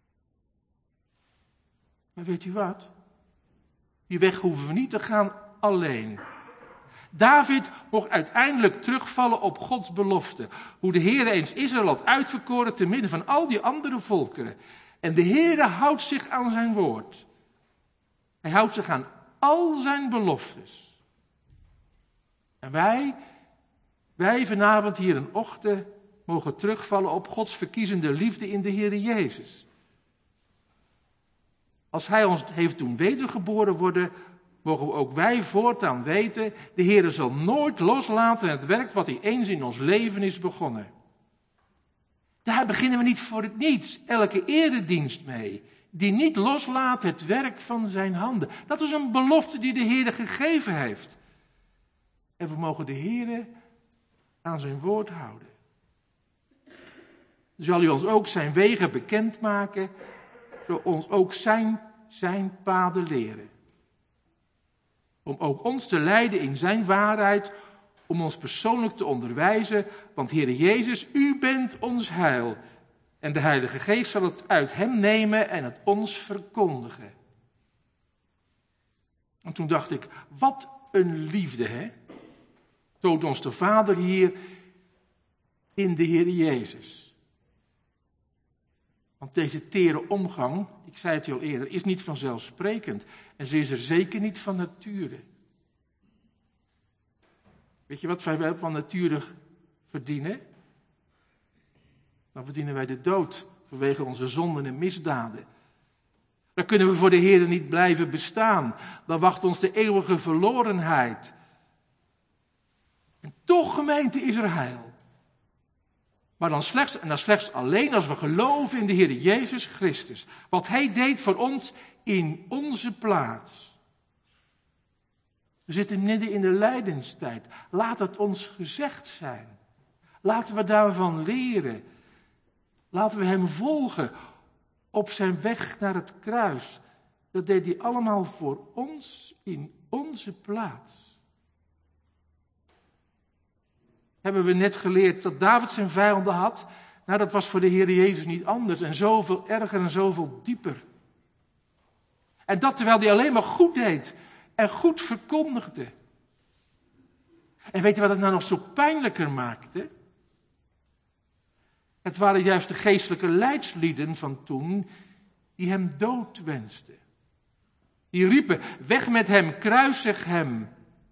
Maar weet u wat? Die weg hoeven we niet te gaan alleen. David mocht uiteindelijk terugvallen op Gods belofte. Hoe de Heere eens Israël had uitverkoren te midden van al die andere volkeren. En de Heere houdt zich aan zijn woord. Hij houdt zich aan al zijn beloftes. En wij, wij vanavond hier een ochtend mogen terugvallen op Gods verkiezende liefde in de Heere Jezus. Als hij ons heeft doen wedergeboren worden, mogen we ook wij voortaan weten, de Heere zal nooit loslaten het werk wat hij eens in ons leven is begonnen. Daar beginnen we niet voor het niets, elke eredienst mee, die niet loslaat het werk van zijn handen. Dat is een belofte die de Heere gegeven heeft. En we mogen de Heere aan zijn woord houden. Zal hij ons ook zijn wegen bekendmaken, zo ons ook zijn, zijn paden leren. Om ook ons te leiden in zijn waarheid, om ons persoonlijk te onderwijzen, want Heere Jezus, u bent ons heil. En de Heilige Geest zal het uit hem nemen en het ons verkondigen. En toen dacht ik, wat een liefde, hè? Toont ons de Vader hier in de Heere Jezus. Want deze tere omgang, ik zei het je al eerder, is niet vanzelfsprekend. En ze is er zeker niet van nature. Weet je wat wij van nature verdienen? Dan verdienen wij de dood vanwege onze zonden en misdaden. Dan kunnen we voor de Heer niet blijven bestaan. Dan wacht ons de eeuwige verlorenheid. En toch, gemeente, is er heil. Maar dan slechts, en dan slechts alleen als we geloven in de Heer Jezus Christus. Wat Hij deed voor ons in onze plaats. We zitten midden in de lijdenstijd. Laat het ons gezegd zijn. Laten we daarvan leren. Laten we Hem volgen op zijn weg naar het kruis. Dat deed Hij allemaal voor ons in onze plaats. Hebben we net geleerd dat David zijn vijanden had? Nou, dat was voor de Heer Jezus niet anders en zoveel erger en zoveel dieper. En dat terwijl hij alleen maar goed deed en goed verkondigde. En weet je wat het nou nog zo pijnlijker maakte? Het waren juist de geestelijke leidslieden van toen die hem dood wensten. Die riepen, weg met hem, kruisig hem.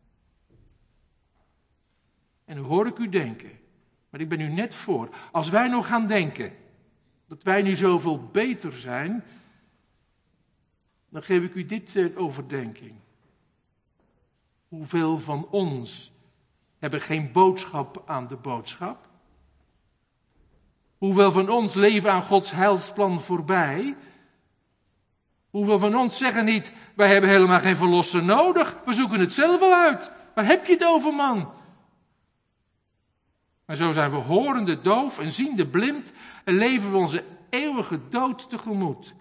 En nu hoor ik u denken, maar ik ben u net voor. Als wij nog gaan denken dat wij nu zoveel beter zijn, dan geef ik u dit ter overdenking. Hoeveel van ons hebben geen boodschap aan de boodschap? Hoeveel van ons leven aan Gods heilsplan voorbij? Hoeveel van ons zeggen niet, wij hebben helemaal geen verlosser nodig, we zoeken het zelf wel uit. Waar heb je het over, man? Maar zo zijn we horende doof en ziende blind en leven we onze eeuwige dood tegemoet.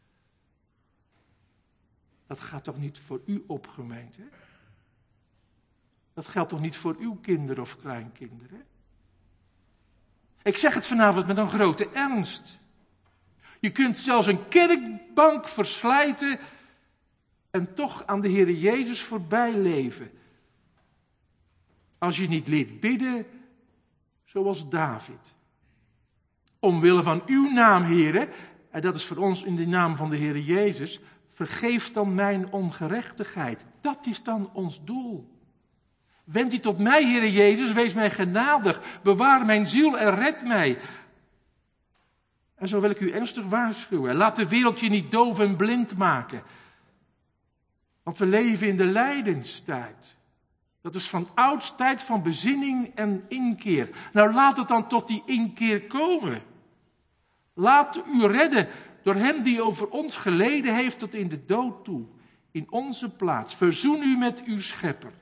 Dat gaat toch niet voor u op, gemeente? Dat geldt toch niet voor uw kinderen of kleinkinderen? Ik zeg het vanavond met een grote ernst. Je kunt zelfs een kerkbank verslijten en toch aan de Heer Jezus voorbij leven. Als je niet leert bidden zoals David. Omwille van uw naam, Heere, en dat is voor ons in de naam van de Heer Jezus, vergeef dan mijn ongerechtigheid. Dat is dan ons doel. Wend u tot mij, Heere Jezus, wees mij genadig, bewaar mijn ziel en red mij. En zo wil ik u ernstig waarschuwen. Laat de wereld je niet doof en blind maken. Want we leven in de lijdenstijd. Dat is van ouds tijd van bezinning en inkeer. Nou, laat het dan tot die inkeer komen. Laat u redden door hem die over ons geleden heeft tot in de dood toe. In onze plaats. Verzoen u met uw schepper.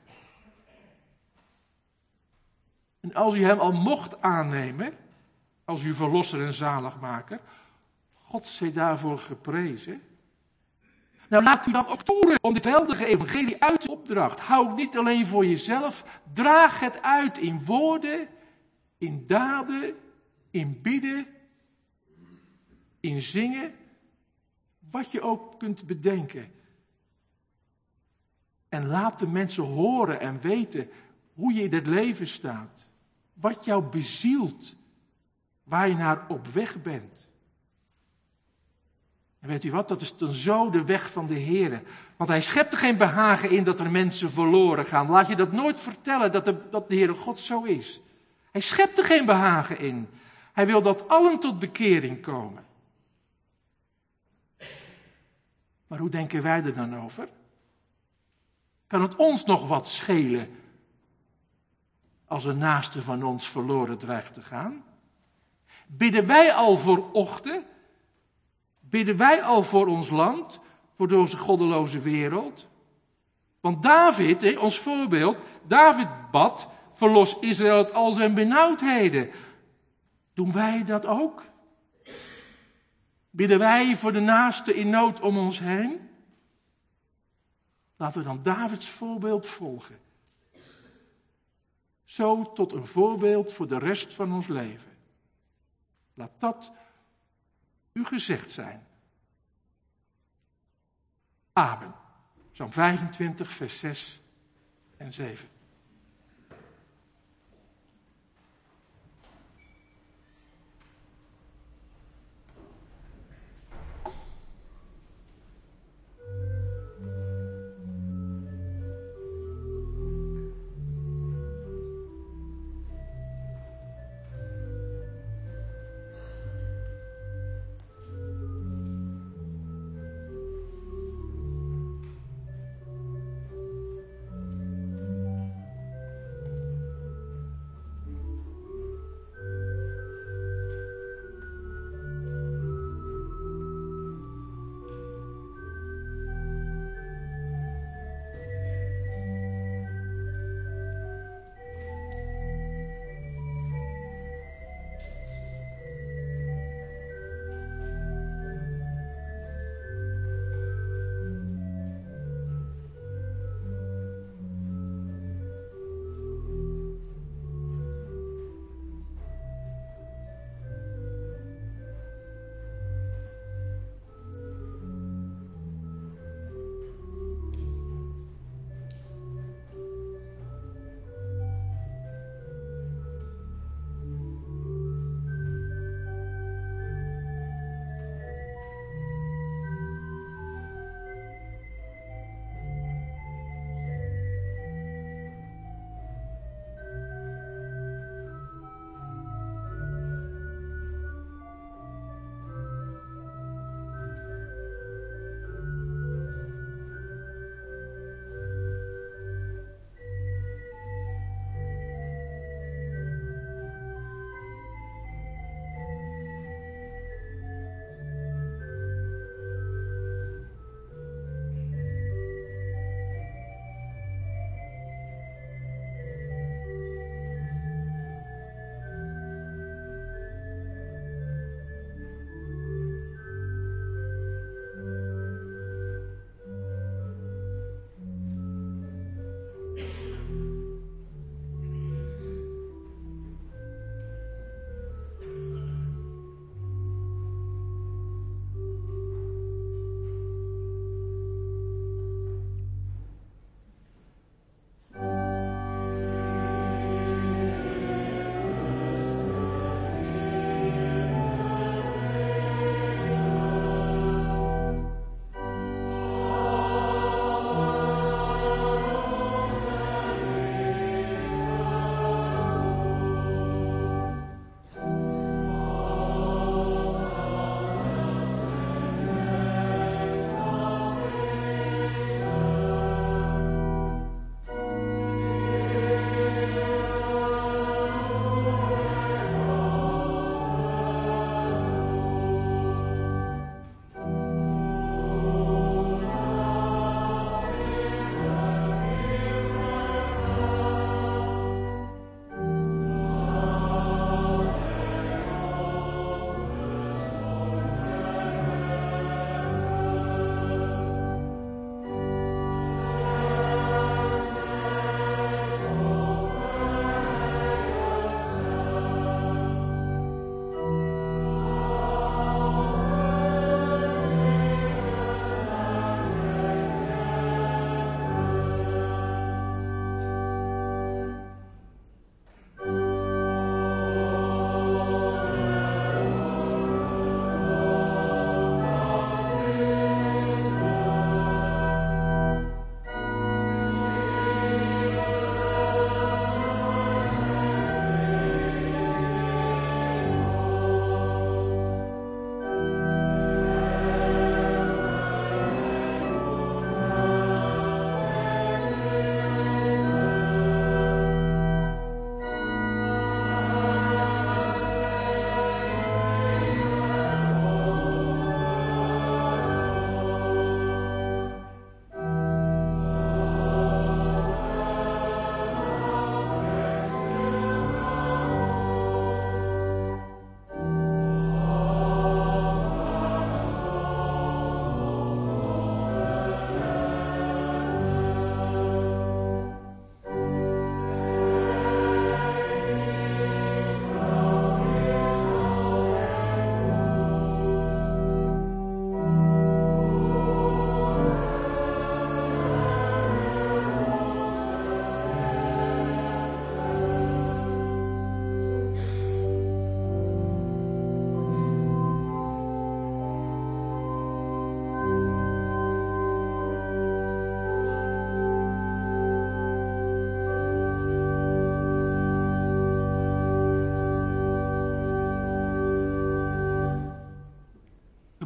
En als u hem al mocht aannemen, als uw verlosser en zaligmaker, God zij daarvoor geprezen. Nou, laat u dan ook toeren om dit heldige evangelie uit de opdracht. Hou het niet alleen voor jezelf, draag het uit in woorden, in daden, in bidden, in zingen, wat je ook kunt bedenken. En laat de mensen horen en weten hoe je in het leven staat. Wat jou bezielt, waar je naar op weg bent. En weet u wat, dat is dan zo de weg van de Heer. Want hij schept er geen behagen in dat er mensen verloren gaan. Laat je dat nooit vertellen dat de, dat de Heere God zo is. Hij schept er geen behagen in. Hij wil dat allen tot bekering komen. Maar hoe denken wij er dan over? Kan het ons nog wat schelen als een naaste van ons verloren dreigt te gaan? Bidden wij al voor ochten? Bidden wij al voor ons land, voor deze goddeloze wereld? Want David, ons voorbeeld, David bad, verlos Israël uit al zijn benauwdheden. Doen wij dat ook? Bidden wij voor de naaste in nood om ons heen? Laten we dan Davids voorbeeld volgen. Zo tot een voorbeeld voor de rest van ons leven. Laat dat u gezegd zijn. Amen. Psalm vijfentwintig, vers zes en zeven.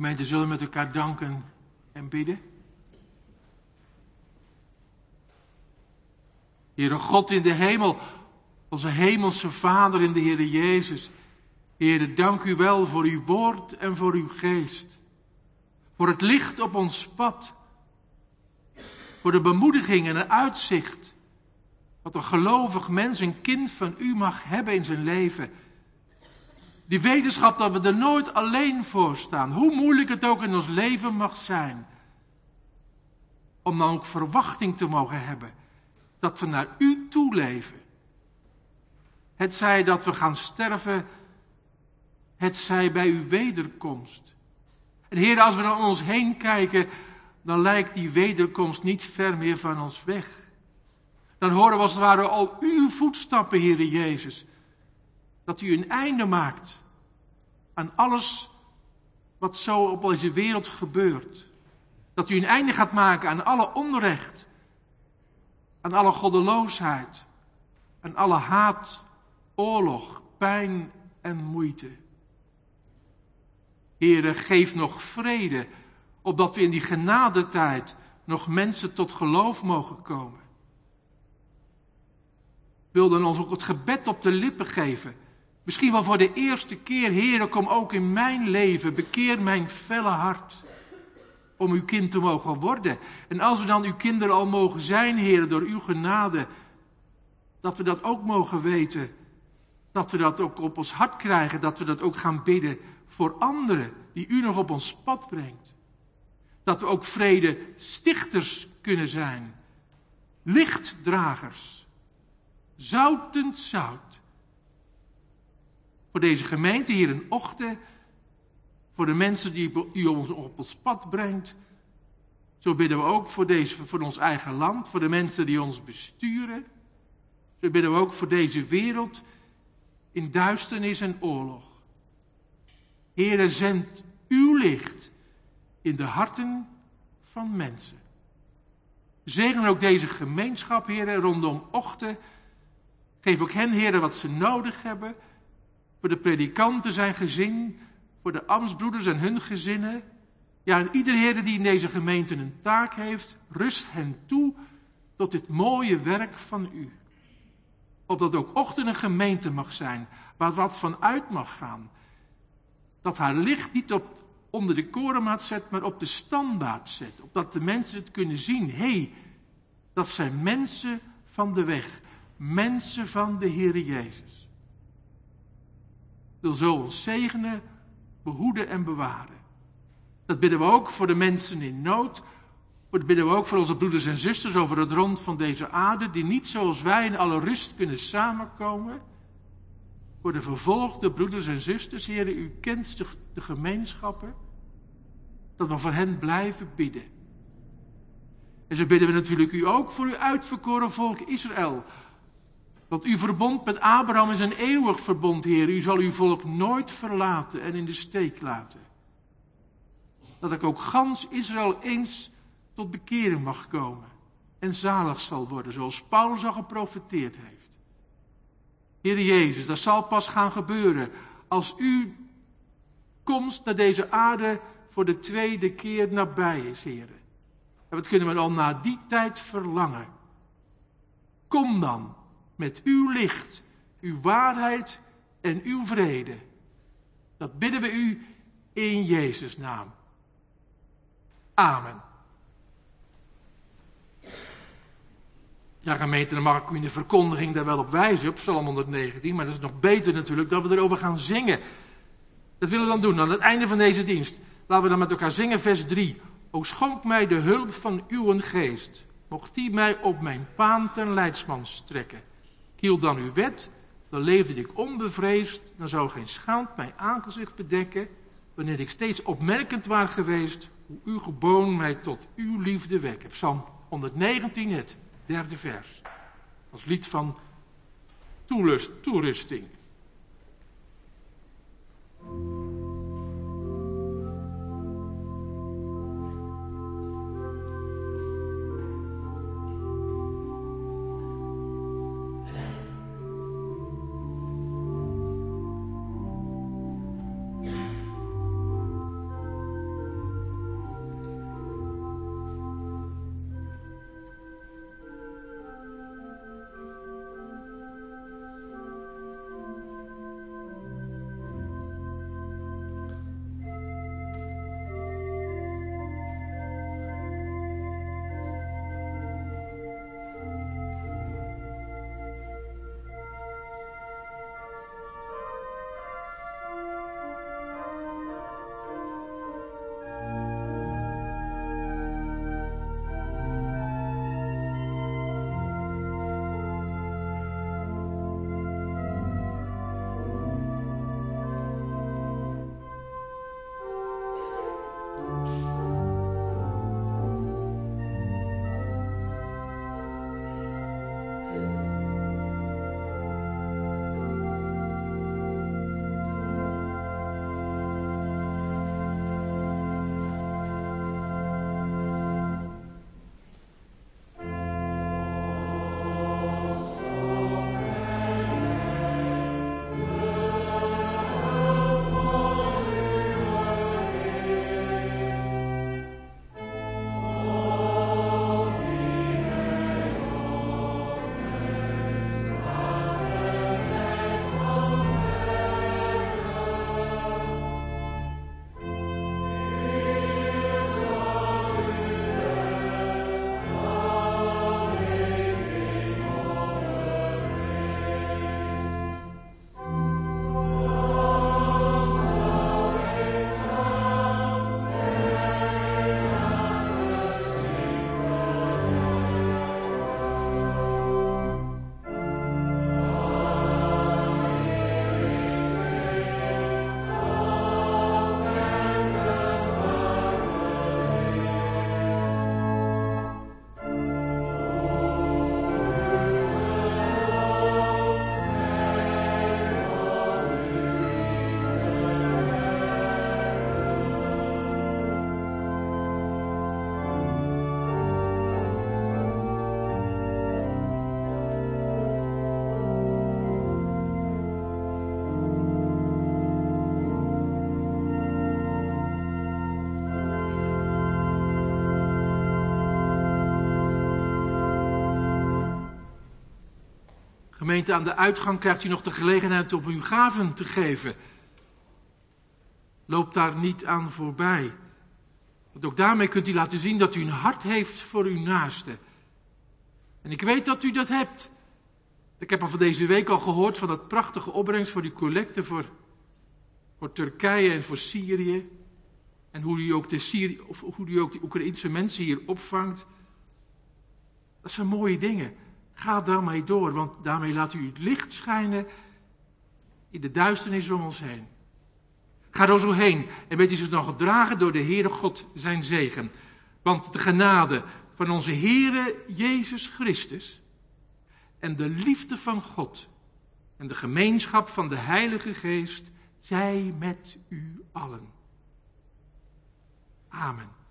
Gemeente, zullen we met elkaar danken en bidden? Heere God in de hemel, onze hemelse Vader in de Heere Jezus. Heere, dank u wel voor uw woord en voor uw geest. Voor het licht op ons pad. Voor de bemoediging en het uitzicht. Wat een gelovig mens, een kind van u mag hebben in zijn leven. Die wetenschap dat we er nooit alleen voor staan. Hoe moeilijk het ook in ons leven mag zijn. Om dan ook verwachting te mogen hebben. Dat we naar u toe leven. Het zij dat we gaan sterven. Het zij bij uw wederkomst. En Heer, als we naar ons heen kijken, dan lijkt die wederkomst niet ver meer van ons weg. Dan horen we als het ware al uw voetstappen, Heere Jezus. Dat u een einde maakt aan alles wat zo op deze wereld gebeurt. Dat u een einde gaat maken aan alle onrecht. Aan alle goddeloosheid. Aan alle haat, oorlog, pijn en moeite. Heere, geef nog vrede, opdat we in die genadetijd nog mensen tot geloof mogen komen. Wil dan ons ook het gebed op de lippen geven. Misschien wel voor de eerste keer, Heere, kom ook in mijn leven, bekeer mijn felle hart. Om uw kind te mogen worden. En als we dan uw kinderen al mogen zijn, Heere, door uw genade, dat we dat ook mogen weten. Dat we dat ook op ons hart krijgen, dat we dat ook gaan bidden voor anderen die u nog op ons pad brengt. Dat we ook vrede stichters kunnen zijn. Lichtdragers. Zoutend zout. Voor deze gemeente hier in Ochten. Voor de mensen die u ons op ons pad brengt. Zo bidden we ook voor, deze, voor ons eigen land. Voor de mensen die ons besturen. Zo bidden we ook voor deze wereld in duisternis en oorlog. Heere, zend uw licht in de harten van mensen. Zegen ook deze gemeenschap, Heere, rondom Ochten. Geef ook hen, Heere, wat ze nodig hebben. Voor de predikanten zijn gezin, voor de ambtsbroeders en hun gezinnen. Ja, en ieder, Heere, die in deze gemeente een taak heeft, rust hen toe tot dit mooie werk van u. Opdat ook Ochten een gemeente mag zijn, waar wat van uit mag gaan. Dat haar licht niet op, onder de korenmaat zet, maar op de standaard zet. Opdat de mensen het kunnen zien. Hé, hey, dat zijn mensen van de weg. Mensen van de Heere Jezus. Wil zo ons zegenen, behoeden en bewaren. Dat bidden we ook voor de mensen in nood. Dat bidden we ook voor onze broeders en zusters over het rond van deze aarde. Die niet zoals wij in alle rust kunnen samenkomen. Voor de vervolgde broeders en zusters, Heere, u kent de, de gemeenschappen. Dat we voor hen blijven bidden. En zo bidden we natuurlijk u ook voor uw uitverkoren volk Israël. Want uw verbond met Abraham is een eeuwig verbond, Heer. U zal uw volk nooit verlaten en in de steek laten. Dat ik ook gans Israël eens tot bekering mag komen. En zalig zal worden, zoals Paulus al geprofeteerd heeft. Heer Jezus, dat zal pas gaan gebeuren als uw komst naar deze aarde voor de tweede keer nabij is, Heer. En wat kunnen we al na die tijd verlangen? Kom dan met uw licht, uw waarheid en uw vrede. Dat bidden we u in Jezus' naam. Amen. Ja, gemeente, dan mag ik u in de verkondiging daar wel op wijzen, op Psalm honderdnegentien, maar dat is nog beter natuurlijk dat we erover gaan zingen. Dat willen we dan doen aan het einde van deze dienst. Laten we dan met elkaar zingen, vers drie. O schonk mij de hulp van uw geest, mocht die mij op mijn paan ten leidsman strekken. Ik hield dan uw wet, dan leefde ik onbevreesd, dan zou geen schaamte mijn aangezicht bedekken, wanneer ik steeds opmerkend was geweest, hoe uw geboon mij tot uw liefde wekken. Psalm honderdnegentien, het derde vers. Als lied van toelust, toerusting. gemeente aan de uitgang krijgt u nog de gelegenheid om uw gaven te geven. Loop daar niet aan voorbij. Want ook daarmee kunt u laten zien dat u een hart heeft voor uw naaste. En ik weet dat u dat hebt. Ik heb al van deze week al gehoord van dat prachtige opbrengst voor die collecte voor, voor Turkije en voor Syrië. En hoe u ook de Syrië, of hoe u ook de Oekraïense mensen hier opvangt. Dat zijn mooie dingen. Ga daarmee door, want daarmee laat u het licht schijnen in de duisternis om ons heen. Ga er zo heen en weet u zich nog gedragen door de Heere God zijn zegen. Want de genade van onze Heere Jezus Christus en de liefde van God en de gemeenschap van de Heilige Geest zij met u allen. Amen.